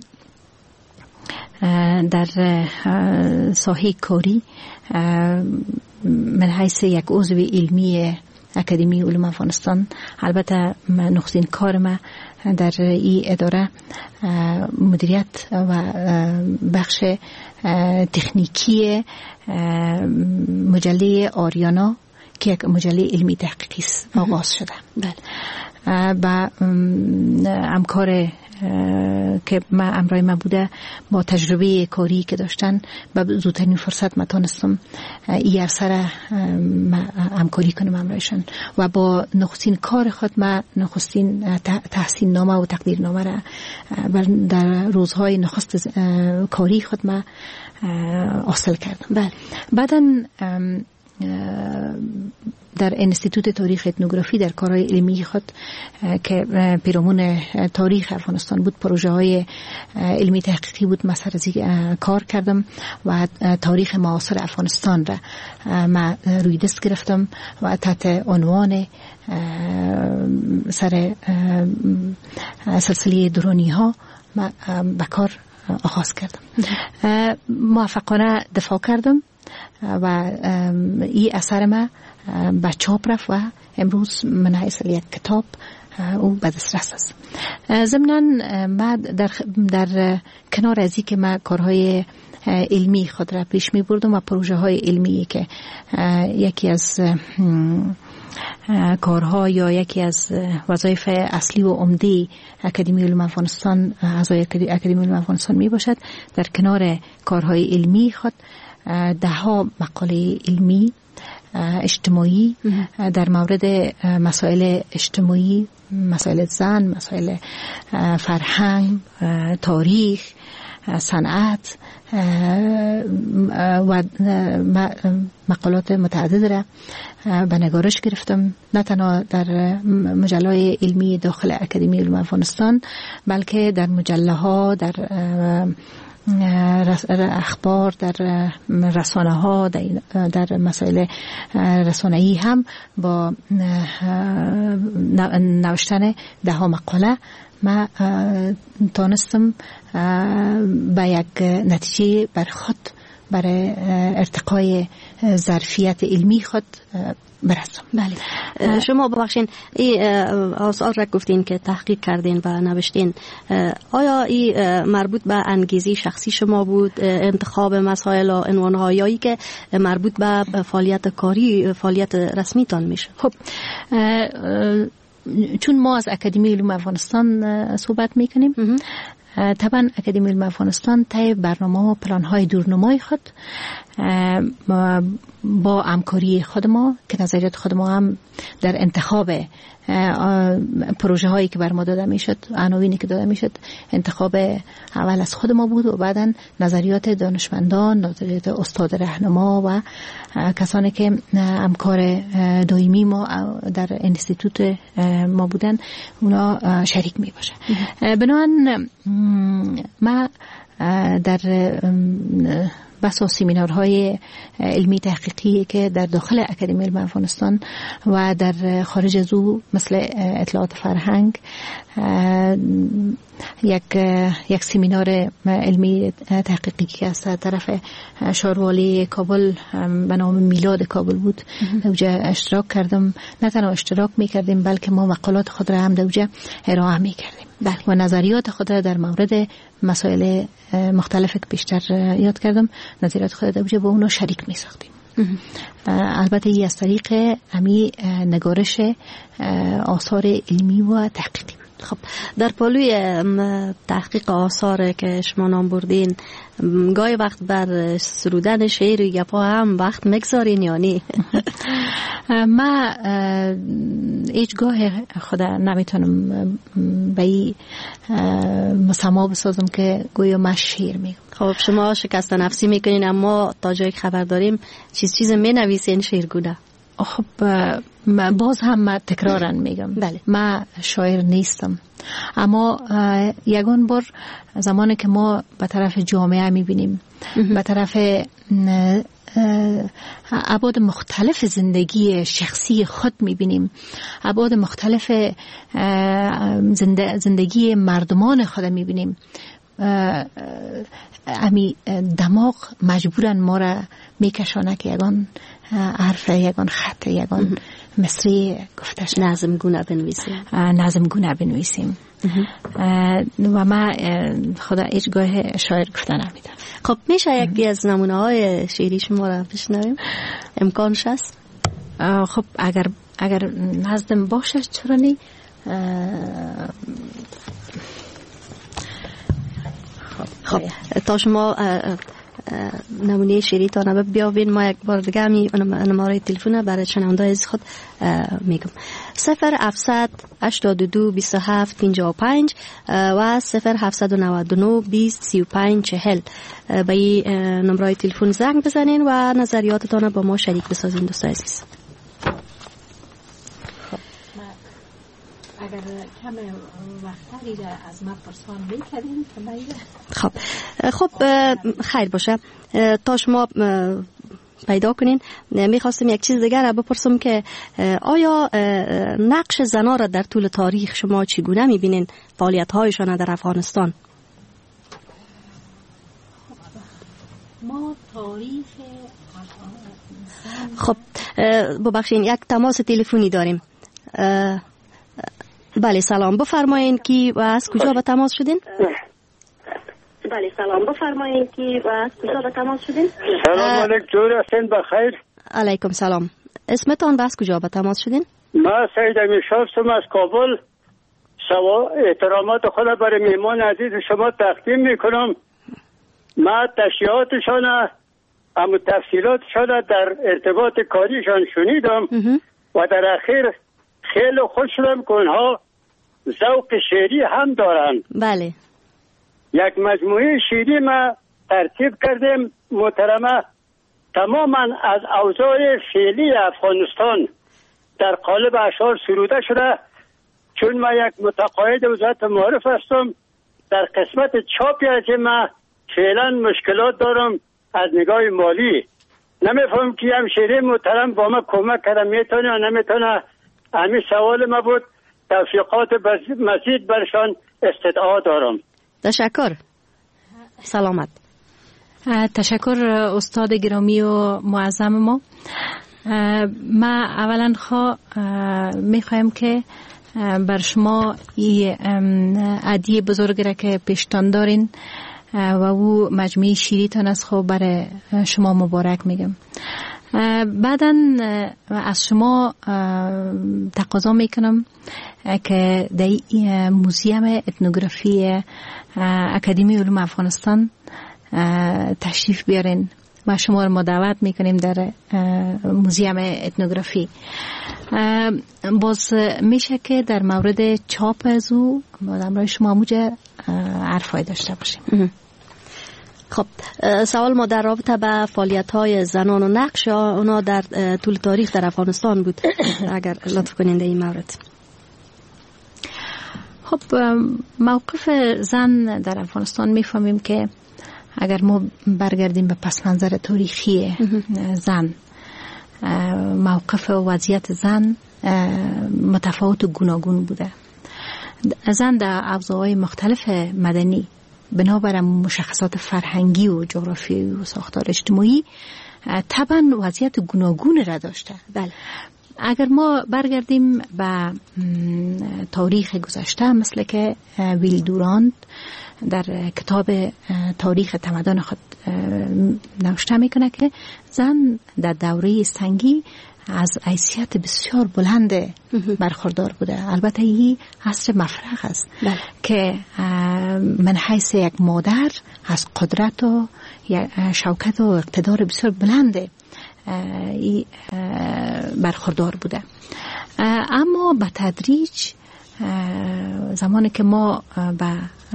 در ساحه کاری من حیث یک عضو علمی اکادمی علوم افغانستان، البته نخستین کار ما در این اداره مدیریت و بخش تکنیکی مجله آریانا که یک مجله علمی تحقیقی آغاز شده. بله. با همکار که ما امرای ما بوده با تجربه کاری که داشتن و زودترین فرصت ما تانستم این اثر همکاری کنم امرایشان و با نخستین کار خود ما نخستین تحسین نامه و تقدیر نامه را در روزهای نخست کاری خود ما حاصل کردم. بله. بعداً در انستیتوت تاریخ اتنوگرافی در کارهای علمی خود که پیرامون تاریخ افغانستان بود، پروژه های علمی تحقیقی بود، ما سر کار کردم و تاریخ معاصر افغانستان را ما روی دست گرفتم و تحت عنوان سر سلسله درونی ها ما به کار آغاز کردم. موفقانه دفاع کردم و این اثر ما به چاپ رفت و امروز من حیث یک کتاب او به دسترس است. ضمناً ما در, در کنار از این که ما کارهای علمی خود را پیش می بردم و پروژه های علمی که یکی از کارها یا یکی از وظایف اصلی و عمده اکادمی علوم افغانستان، اعضای اکادمی علوم افغانستان می باشد، در کنار کارهای علمی خود ده ها مقاله علمی اجتماعی در مورد مسائل اجتماعی، مسائل زن، مسائل فرهنگ، تاریخ، صنعت و مقالات متعدد را به نگارش گرفتم، نه تنها در مجله علمی داخل اکادمی علوم افغانستان بلکه در مجله ها، در اخبار، در رسانه ها، در مسائل رسانه‌ای هم با نوشتن ده ها مقاله ما تانستم به یک نتیجه بر خود برای ارتقای ظرفیت علمی خود برسم. بله. شما ببخشین این آثار را گفتین که تحقیق کردین و نوشتین، آیا این مربوط به انگیزه شخصی شما بود، انتخاب مسائل و عنوان‌هایی که مربوط به فعالیت کاری، فعالیت رسمی تان میشه؟ خب چون ما از اکادمی علوم افغانستان صحبت میکنیم، طبعا اکادمی علوم افغانستان طی برنامه و پلان های دورنمای خود با همکاری خود ما که نظریات خود ما هم در انتخاب پروژه هایی که بر ما داده میشد، عناوینی که داده میشد، انتخاب اول از خود ما بود و بعدا نظریات دانشمندان، نظریات استاد راهنما و کسانی که همکار دائمی ما در انستیتوت ما بودن، اونا شریک می باشه. بنابراین ما در بس و سیمینارهای علمی تحقیقی که در داخل اکادمی علم افغانستان و در خارج از او مثل اطلاعات فرهنگ، یک یک سیمینار علمی تحقیقی که از طرف شاروالی کابل به نام میلاد کابل بود، دوجه اشتراک کردم. نه تنها اشتراک میکردیم بلکه ما مقالات خود را هم دوجه ارائه میکردیم و نظریات خود را در مورد مسائل مختلف که بیشتر یاد کردم، نظریات خود دوجه با اونو شریک میساختیم. البته این از طریق امی نگارش آثار علمی و تحقیقی. خب در پالوی تحقیق آثار که شما نام بردین، گاهی وقت بر سرودن شعر یا گپا هم وقت میگذارین یا نی؟ ما هیچ گاه خدا نمیتونم به این مسما بسازم که گویا ما شعر میگم. خب شما شکست نفسی میکنین، اما تا جایی خبر داریم چیز چیز می نویسین شعرگونه. خب باز هم ما تکرارن میگم، بله ما شاعر نیستم، اما یگان بار زمانی که ما به طرف جامعه میبینیم، به طرف ابعاد مختلف زندگی شخصی خود میبینیم، ابعاد مختلف زندگی مردمان خود میبینیم، امی دماغ مجبورن ما را میکشانه که یگان حرف، یگان خط، یگان مصری گفته شد نظم گونه بنویسیم نظم گونه بنویسیم و ما خدا هیچ گاه شاعر گفته نمیدم. خب میشه یکی از نمونه های شعری شما را بشنویم؟ امکانش هست؟ خب اگر اگر نظم باشه چرا نی؟ خب تا شما نمونه شعری تا نبه بیاوین، ما یک بار دیگه همی نماره تلفن برای شنونده از خود میگم: صفر هفتصد هشتاد و دو بیست و هفت پنجاه و پنج و صفر هفتصد و نود و نه بیست سی و پنج چهل. به این نمره تلفن زنگ بزنین و نظریاتتان با ما شریک بسازین دوست عزیز. اگر کم وقتری را از ما پرسان میکردیم خب خب خیر باشه. تا شما پیدا کنین میخواستم یک چیز دیگر را بپرسم که آیا نقش زنان را در طول تاریخ شما چگونه میبینین، فعالیت هایشان در افغانستان؟ ما تاریخ خب ببخشین یک تماس تلفنی داریم. بله سلام، بفرمایین کی و از کجا به تماس شدین؟ بله سلام، بفرمایین کی و از کجا به تماس شدین؟ سلام علیکم، جور هستین بخیر؟ علیکم سلام. اسمتان و از کجا به تماس شدین؟ ما سید امیرشاه هستم از کابل. شما احترامات خود برای میهمان عزیز شما تقدیم میکنم. ما تشریحاتشان اما تفصیلاتشان در ارتباط کاریشان شنیدم و در اخیر خیلی خوش شدم که اونها ذوق شعری هم دارن. بله. یک مجموعه شعری ما ترتیب کردیم محترمه، تماما از اوضاع فعلی افغانستان در قالب اشعار سروده شده. چون ما یک متقاعد وزارت معارف هستم، در قسمت چاپی از ما فعلا مشکلات دارم از نگاه مالی. نمیفهم که هم شعری محترم با ما کمک کرده میتونه یا نمیتونه. همین سوال ما بود، توفیقات مزید برشان استدعا دارم. تشکر. سلامت. تشکر استاد گرامی و معظم ما. ما اولا خوا میخوایم که بر شما این عدیه بزرگ را که پیشتان دارین و او مجموعه شیریتان از خو برای شما مبارک میگم. بعداً از شما تقاضا میکنم که در موزیم اتنوگرافی اکادمی علوم افغانستان تشریف بیارین و شما رو ما دعوت میکنیم در موزیم اتنوگرافی. باز میشه که در مورد چاپ از او با شما موجه حرفای داشته باشیم. خب سوال ما در رابطه با فعالیت‌های زنان و نقش اونا در طول تاریخ در افغانستان بود. اگر لطف کنین در این مورد. خب موقف زن در افغانستان میفهمیم که اگر ما برگردیم به پس منظر تاریخی زن، موقف و وضعیت زن متفاوت و گوناگون بوده. زن در اوضاع‌های مختلف مدنی بنابر مشخصات فرهنگی و جغرافیایی و ساختار اجتماعی طبعا وضعیت گوناگون را داشته. بله. اگر ما برگردیم به تاریخ گذشته، مثل که ویل دوراند در کتاب تاریخ تمدن خود نوشته میکنه که زن در دوره سنگی از حیثیت بسیار بلند برخوردار بوده. البته این عصر مفرغ است. بله. که من حیث یک مادر از قدرت و شوکت و اقتدار بسیار بلند برخوردار بوده. اما به تدریج زمانی که ما به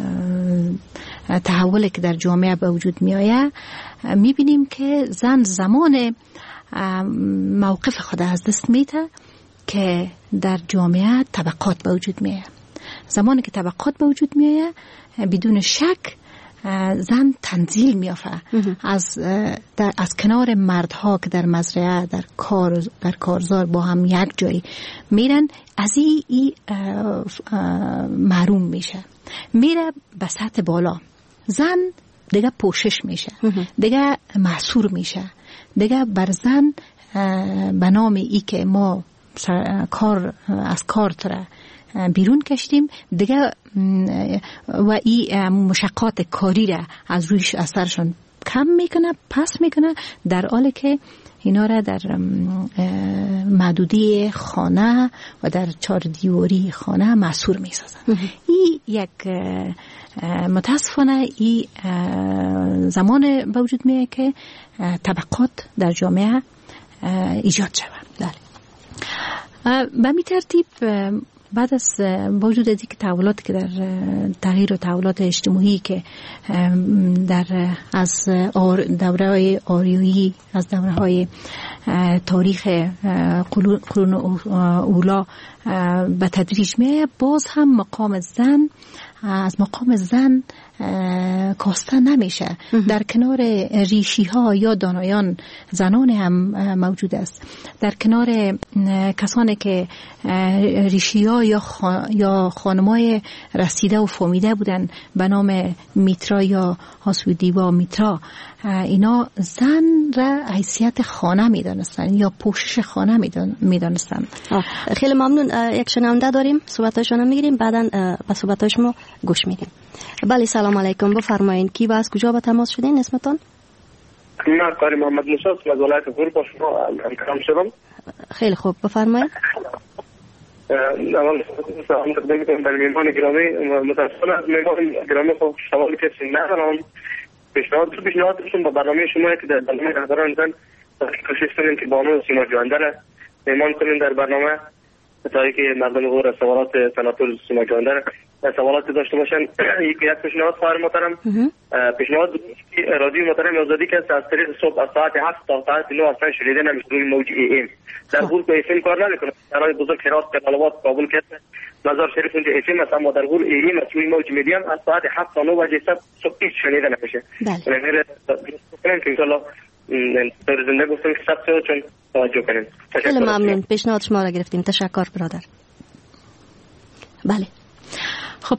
تحولی که در جامعه به وجود می آید می بینیم که زن زمان موقف خود از دست میده که در جامعه طبقات به وجود می آید. زمانی که طبقات به وجود می آید بدون شک زن تنزیل می آفه از در از کنار مردها که در مزرعه در کار در کارزار با هم یک جایی میرن، از این ای محروم میشه، میره به سطح بالا. زن دیگه پوشش میشه، دیگه محصور میشه، دیگه بر زن به نام ای که ما کار از کار تره بیرون کشتیم دیگه و این مشقات کاری را از رویش اثرشون کم میکنه، پس میکنه، در حالی که اینا را در محدودی خانه و در چار دیواری خانه محصور میسازن. این یک متاسفانه این زمان به وجود میاد که طبقات در جامعه ایجاد شود. به می ترتیب بعد از وجود از اینکه تحولاتی که در تغییر و تحولات اجتماعی که در از دوره آریایی، از دوره های تاریخ قرون اولا به تدریج میاد، باز هم مقام زن از مقام زن کاسته نمیشه. در کنار ریشی ها یا دانایان زنان هم موجود است. در کنار کسانی که ریشی ها یا, خا یا خانمای رسیده و فهمیده بودن به نام میترا یا هاسودیوا میترا، اینا زن را حیثیت خانه میدانستن یا پوشش خانه میدانستن. خیلی ممنون. یک شنونده داریم، صحبتاشون رو میگیریم، بعداً به صحبتاش ما گوش میدیم. بله سلام علیکم، بفرمایید کی و از کجا به تماس شدین؟ اسمتون؟ من کاری محمد موسی از ولایت غور با شما همکارم شدم. خیلی خوب بفرمایید. اول سلام تقدیم می‌کنم به مهمان گرامی. متاسفانه از مهمان گرامی خب سوالی که ندارم. پیشنهاد تو پیشنهادتون با برنامه شما که در برنامه رهبران زن کوشش کنیم که بانو سیما جوانده را مهمان کنیم در برنامه تا اینکه مردم غور سوالات سناتور سیما جوانده را سوالات داشته باشن. یک یک پیشنهاد خواهر محترم، پیشنهاد رادیو محترم آزادی که از طریق صبح از ساعت هفت تا ساعت نه اصلا شنیده نمیشه روی موج ای ام. در غور به افم کار نمیکنه. برای بزرگ هرات کلالوات کابل کرده مزار شریف اونجا افم است، اما در غور ای ام از روی موج میدیم از ساعت هفت تا نه بجه صبح هیچ شنیده نمیشه. بله. یعنی که ان شاء الله در زنده گفتم که ثبت شد چون توجه کنیم. خیلی ممنون. پیشنهاد شما را گرفتیم. تشکر برادر. بله. خب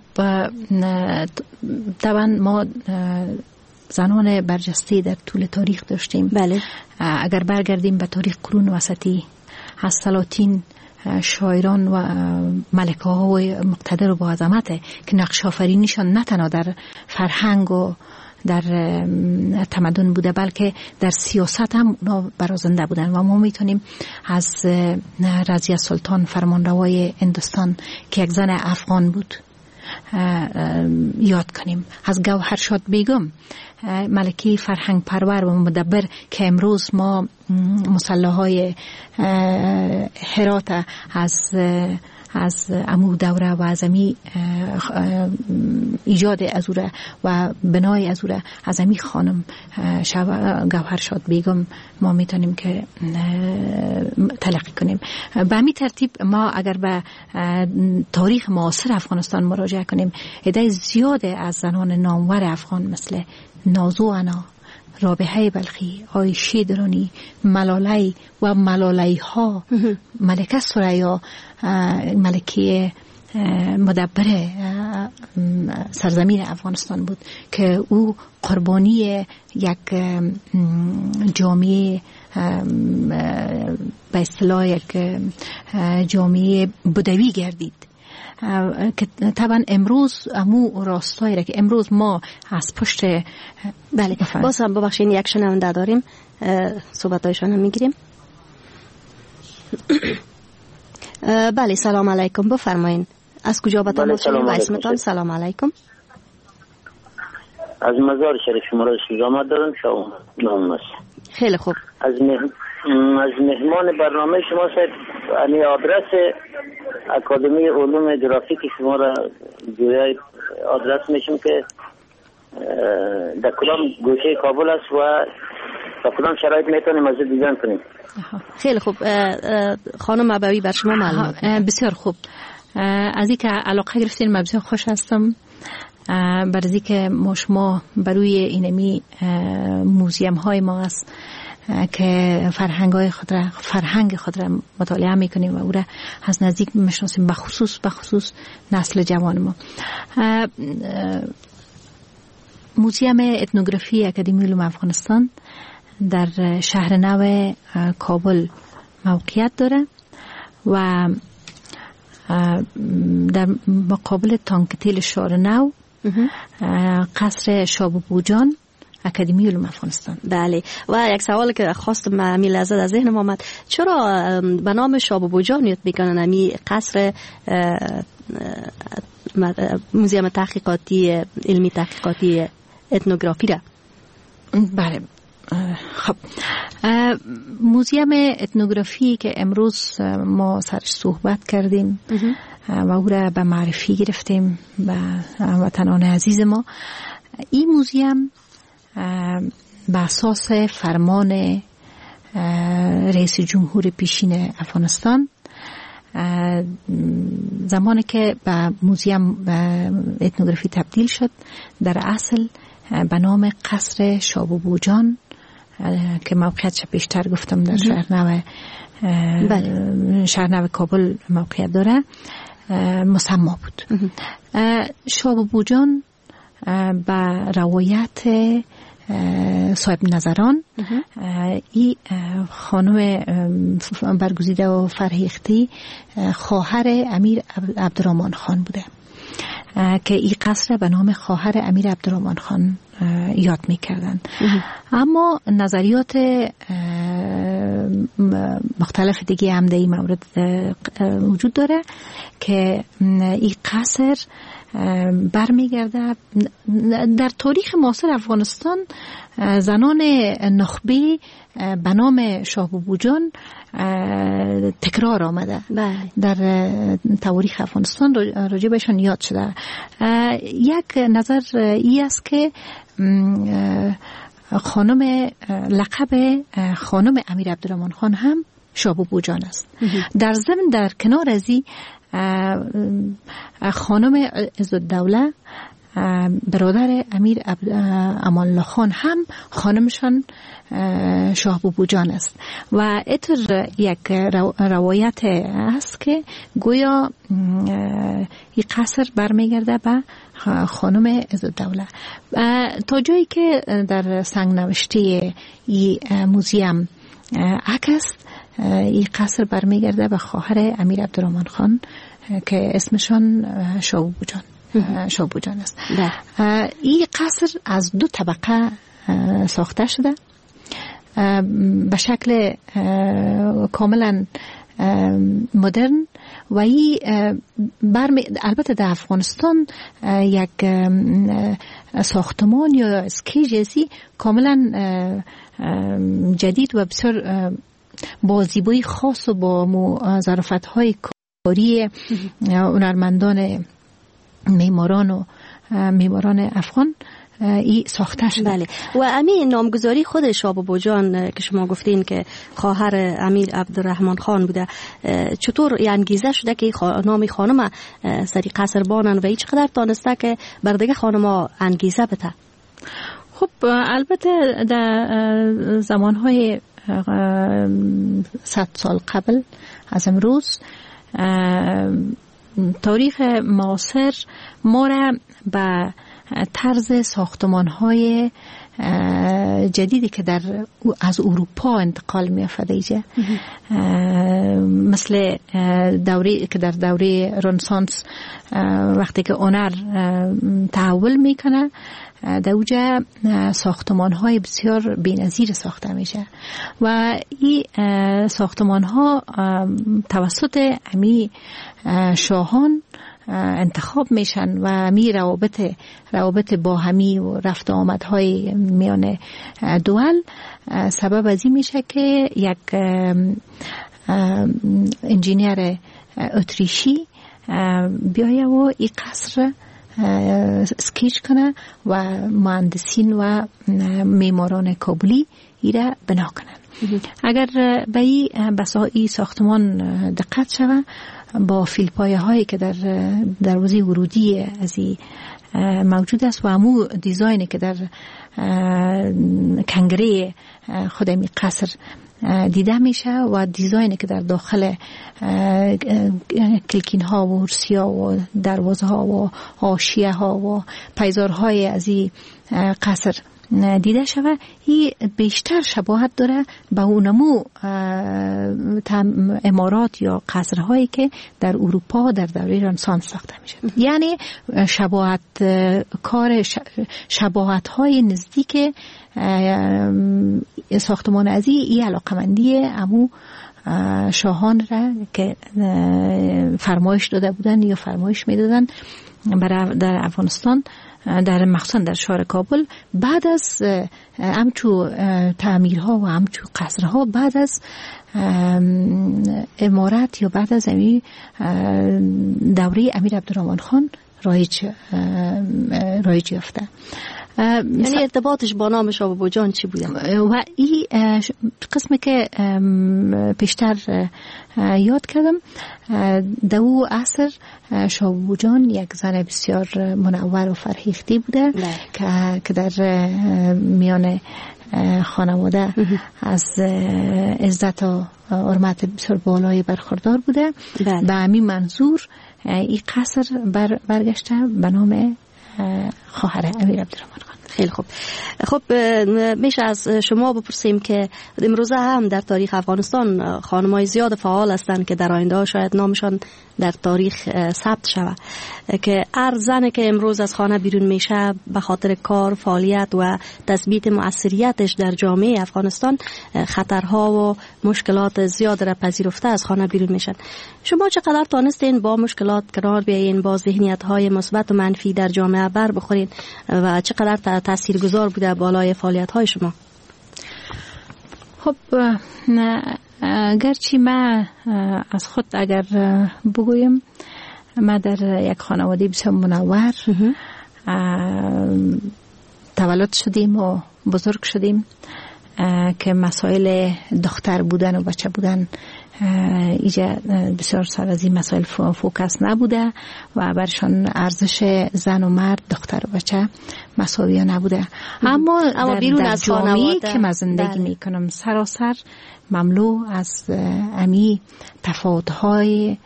طبعا ما زنان برجسته در طول تاریخ داشتیم. بله. اگر برگردیم به تاریخ قرون وسطی، از سلاطین، شاعران و ملکه ها و مقتدر و با عظمت که نقش آفرینیشان نه تنها در فرهنگ و در تمدن بوده، بلکه در سیاست هم اونا برازنده بودن و ما میتونیم از رضیه سلطان فرمانروای هندوستان که یک زن افغان بود یاد کنیم، از گوهرشاد بیگم ملکی فرهنگ پرور و مدبر که امروز ما مسلحهای هرات از از امو دوره و از امی ایجاد از اوره و بنای از اوره از امی خانم گوهرشاد بیگم ما میتونیم که تلقی کنیم. به همین ترتیب ما اگر به تاریخ معاصر افغانستان مراجعه کنیم، عده زیاده از زنان نامور افغان مثل نازو انا، رابحه بلخی، عایشه درانی، ملالی و ملالی ها، ملکه ثریا، ملکه مدبر سرزمین افغانستان بود که او قربانی یک جامعه به اصطلاح یک جامعه بدوی گردید که طبعا امروز امو راستایی را که امروز ما از پشت بله باز هم ببخشید یک شنونده داریم، صحبتایشان هم میگیریم. بله سلام علیکم، بفرمایید از کجا به تماس شدید و اسمتان؟ سلام علیکم. از مزار شریف شما را شما دارم شما نام است. خیلی خوب. از مه... از مهمان برنامه شما صاحب یعنی آدرس اکادمی علوم گرافیک شما را جویای آدرس میشم که در کدام گوشه کابل است و در کدام شرایط میتونیم از دیدن کنیم. خیلی خوب. خانم ابوی بر شما معلومات. بسیار خوب. از اینکه علاقه گرفتین من بسیار خوش هستم برای اینکه ما شما بروی اینمی موزیم های ما است که فرهنگ های خود را فرهنگ خود را مطالعه میکنیم و او را از نزدیک میشناسیم، بخصوص بخصوص نسل جوان ما. موزیم اتنوگرافی اکادمی علوم افغانستان در شهر نو کابل موقعیت داره و در مقابل تانکتیل شهر نو قصر شابوبوجان اکادمی علوم افغانستان. بله و یک سوال که خواستم امی لحظه در ذهن آمد، چرا به نام شابوبوجان یاد میکنن امی قصر موزیم تحقیقاتی علمی تحقیقاتی اتنوگرافی را؟ بله خب موزیم اتنوگرافی که امروز ما سرش صحبت کردیم و او را به معرفی گرفتیم به وطنان عزیز ما، این موزیم به اساس فرمان رئیس جمهور پیشین افغانستان زمانی که به موزیم اتنوگرافی تبدیل شد در اصل به نام قصر شابوبوجان که موقعیتش بیشتر گفتم در شهر نو بله. شهر نو کابل موقعیت داره مسما بود. شابوبوجان به روایت صاحب نظران این خانم برگزیده و فرهیختی خواهر امیر عبدالرحمن خان بوده که این قصر به نام خواهر امیر عبدالرحمن خان یاد میکردن. اما نظریات مختلف دیگه هم در این مورد وجود داره که این قصر برمیگرده در تاریخ معاصر افغانستان. زنان نخبه به نام شابوبوجان تکرار آمده بله. در تاریخ افغانستان راجع بهشان یاد شده. یک نظر ای است که خانم لقب خانم امیر عبدالرحمن خان هم شابوبوجان است. در ضمن در کنار از این خانم عزالدوله برادر امیر امان الله خان هم خانمشان شابوبوجان است و اتر یک روایت است که گویا این قصر برمیگرده به خانم عزالدوله تا جایی که در سنگ نوشته این موزیم عکس این قصر برمیگرده به خواهر امیر عبدالرحمن خان که اسمشان شابوبوجان. شابو جان است. این قصر از دو طبقه ساخته شده به شکل کاملا مدرن و این البته در افغانستان یک ساختمان یا اسکیجزی کاملا جدید و بسیار با زیبایی خاص و با ظرافت‌های کاری هنرمندان معماران و معماران افغان ای ساخته شده. بله. و امیر نامگذاری خود شابو جان که شما گفتین که خواهر امیر عبدالرحمن خان بوده، چطور انگیزه شده که نام خانم سری قصر بانن و هیچ قدر تانسته که بر دیگه خانم‌ها انگیزه بده؟ خب البته در زمانهای صد سال قبل از امروز تاریخ معاصر ما را به طرز ساختمان‌های جدیدی که در از اروپا انتقال می‌یافته ایجا، مثل دوره که در دوره رنسانس وقتی که هنر تحول میکنه در اوجا ساختمان‌های بسیار بی‌نظیر ساخته میشه و این ساختمان‌ها توسط امی شاهان انتخاب میشن و می روابط روابط با همی و رفت آمدهای میان دول سبب از این میشه که یک انجینیر اتریشی بیایه و این قصر اسکیچ کنه و مهندسین و معماران کابلی ایره بنا کنن. اگر به این ساختمان دقت شود با فیلپایه هایی که در دروازه ورودی از این موجود است و همو دیزاینی که در کنگره خود می قصر دیده میشه و دیزاینی که در داخل کلکین ها و ارسی ها و دروازه ها و حاشیه ها و پیزار های از این قصر دیده شده، این بیشتر شباهت داره به اونمو امارات یا قصرهایی که در اروپا در دوره رنسانس ساخته میشه. یعنی شباهت کار شباهت های نزدیک ساختمان ازی این علاقمندی امو شاهان را که فرمایش داده بودن یا فرمایش میدادن در افغانستان، در مخصوصا در شهر کابل، بعد از همچو تعمیرها و همچو قصرها بعد از امارت یا بعد از امی دوره امیر عبدالرحمن خان رایج رایج یافته. یعنی ارتباطش با نام شابو جان چی بوده؟ و این قسمی که پیشتر یاد کردم، در او عصر شابو جان یک زن بسیار منور و فرهیخته بوده که در میان خانواده از عزت و حرمت بسیار بالای برخوردار بوده. به همین منظور این قصر بر برگشته به نام خواهر امیر عبدالرحمن خان. خیلی خوب. خب میشه از شما بپرسیم که امروزه هم در تاریخ افغانستان خانم‌های زیاد فعال هستند که در آینده شاید نامشان در تاریخ ثبت شود، که هر زنی که امروز از خانه بیرون میشه به خاطر کار، فعالیت و تثبیت مؤثریتش در جامعه افغانستان خطرها و مشکلات زیاد را پذیرفته از خانه بیرون میشن. شما چقدر تانستین با مشکلات کنار بیاین، با ذهنیت‌های مثبت و منفی در جامعه بر بخورین و چقدر تاثیرگذار بوده بالای فعالیت‌های شما؟ خب گرچه من از خود اگر بگویم، ما در یک خانواده بسیار منور تولد شدیم و بزرگ شدیم که مسائل دختر بودن و بچه بودن ایجا بسیار سر از این مسائل فوکس نبوده و برشان ارزش زن و مرد، دختر و بچه مساویه نبوده. اما, اما در, بیرون در از جامعه که من زندگی میکنم سراسر مملو از امی تفاوت‌های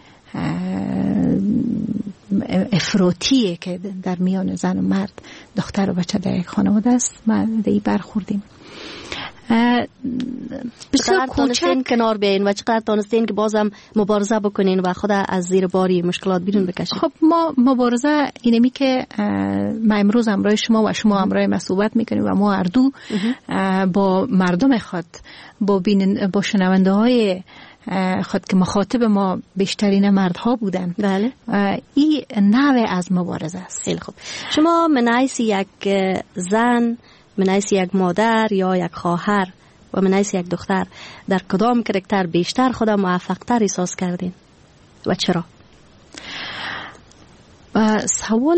افراطیه که در میان زن و مرد، دختر و بچه در یک خانواده است. ما در این برخوردیم. چقدر تانستین کنار بیاین و چقدر تانستین که بازم مبارزه بکنین و خود از زیر باری مشکلات بیرون بکشین؟ خب ما مبارزه اینمی که ما امروز همراه شما و شما همراه ما صحبت میکنیم و ما هر دو با مردم خود با بین با شنونده های خود که مخاطب ما بیشترین مردها بودن. بله. این نوع از مبارزه است. خیلی خوب. شما من حیث یک زن، من حیث یک مادر یا یک خواهر و من حیث یک دختر در کدام کرکتر بیشتر خود موفق تر احساس کردین و چرا؟ سوال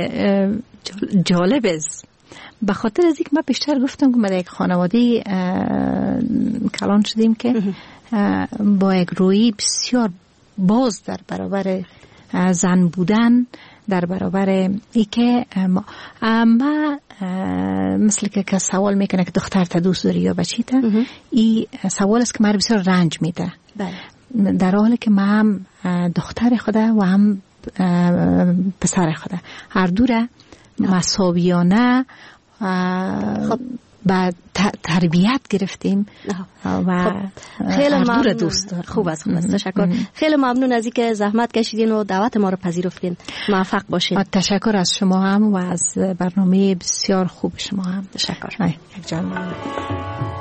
جالب است. به خاطر از اینکه من بیشتر گفتم که ما در یک خانواده کلان شدیم که با یک روی بسیار باز در برابر زن بودن، در برابر ای که ما, ما مثل که که سوال میکنه که دختر تا دوست داری یا بچی تا، این سوال است که من بسیار رنج میده. بله. در حالی که ما هم دختر خدا و هم پسر خدا هر دو را مساویانه خب با تربیت گرفتیم و خیلی ممنون. دوست دارم. خوب است، خوب است. تشکر. خیلی ممنون از اینکه زحمت کشیدین و دعوت ما رو پذیرفتین. موفق باشین. تشکر از شما هم و از برنامه بسیار خوب شما هم. تشکر. یک جان.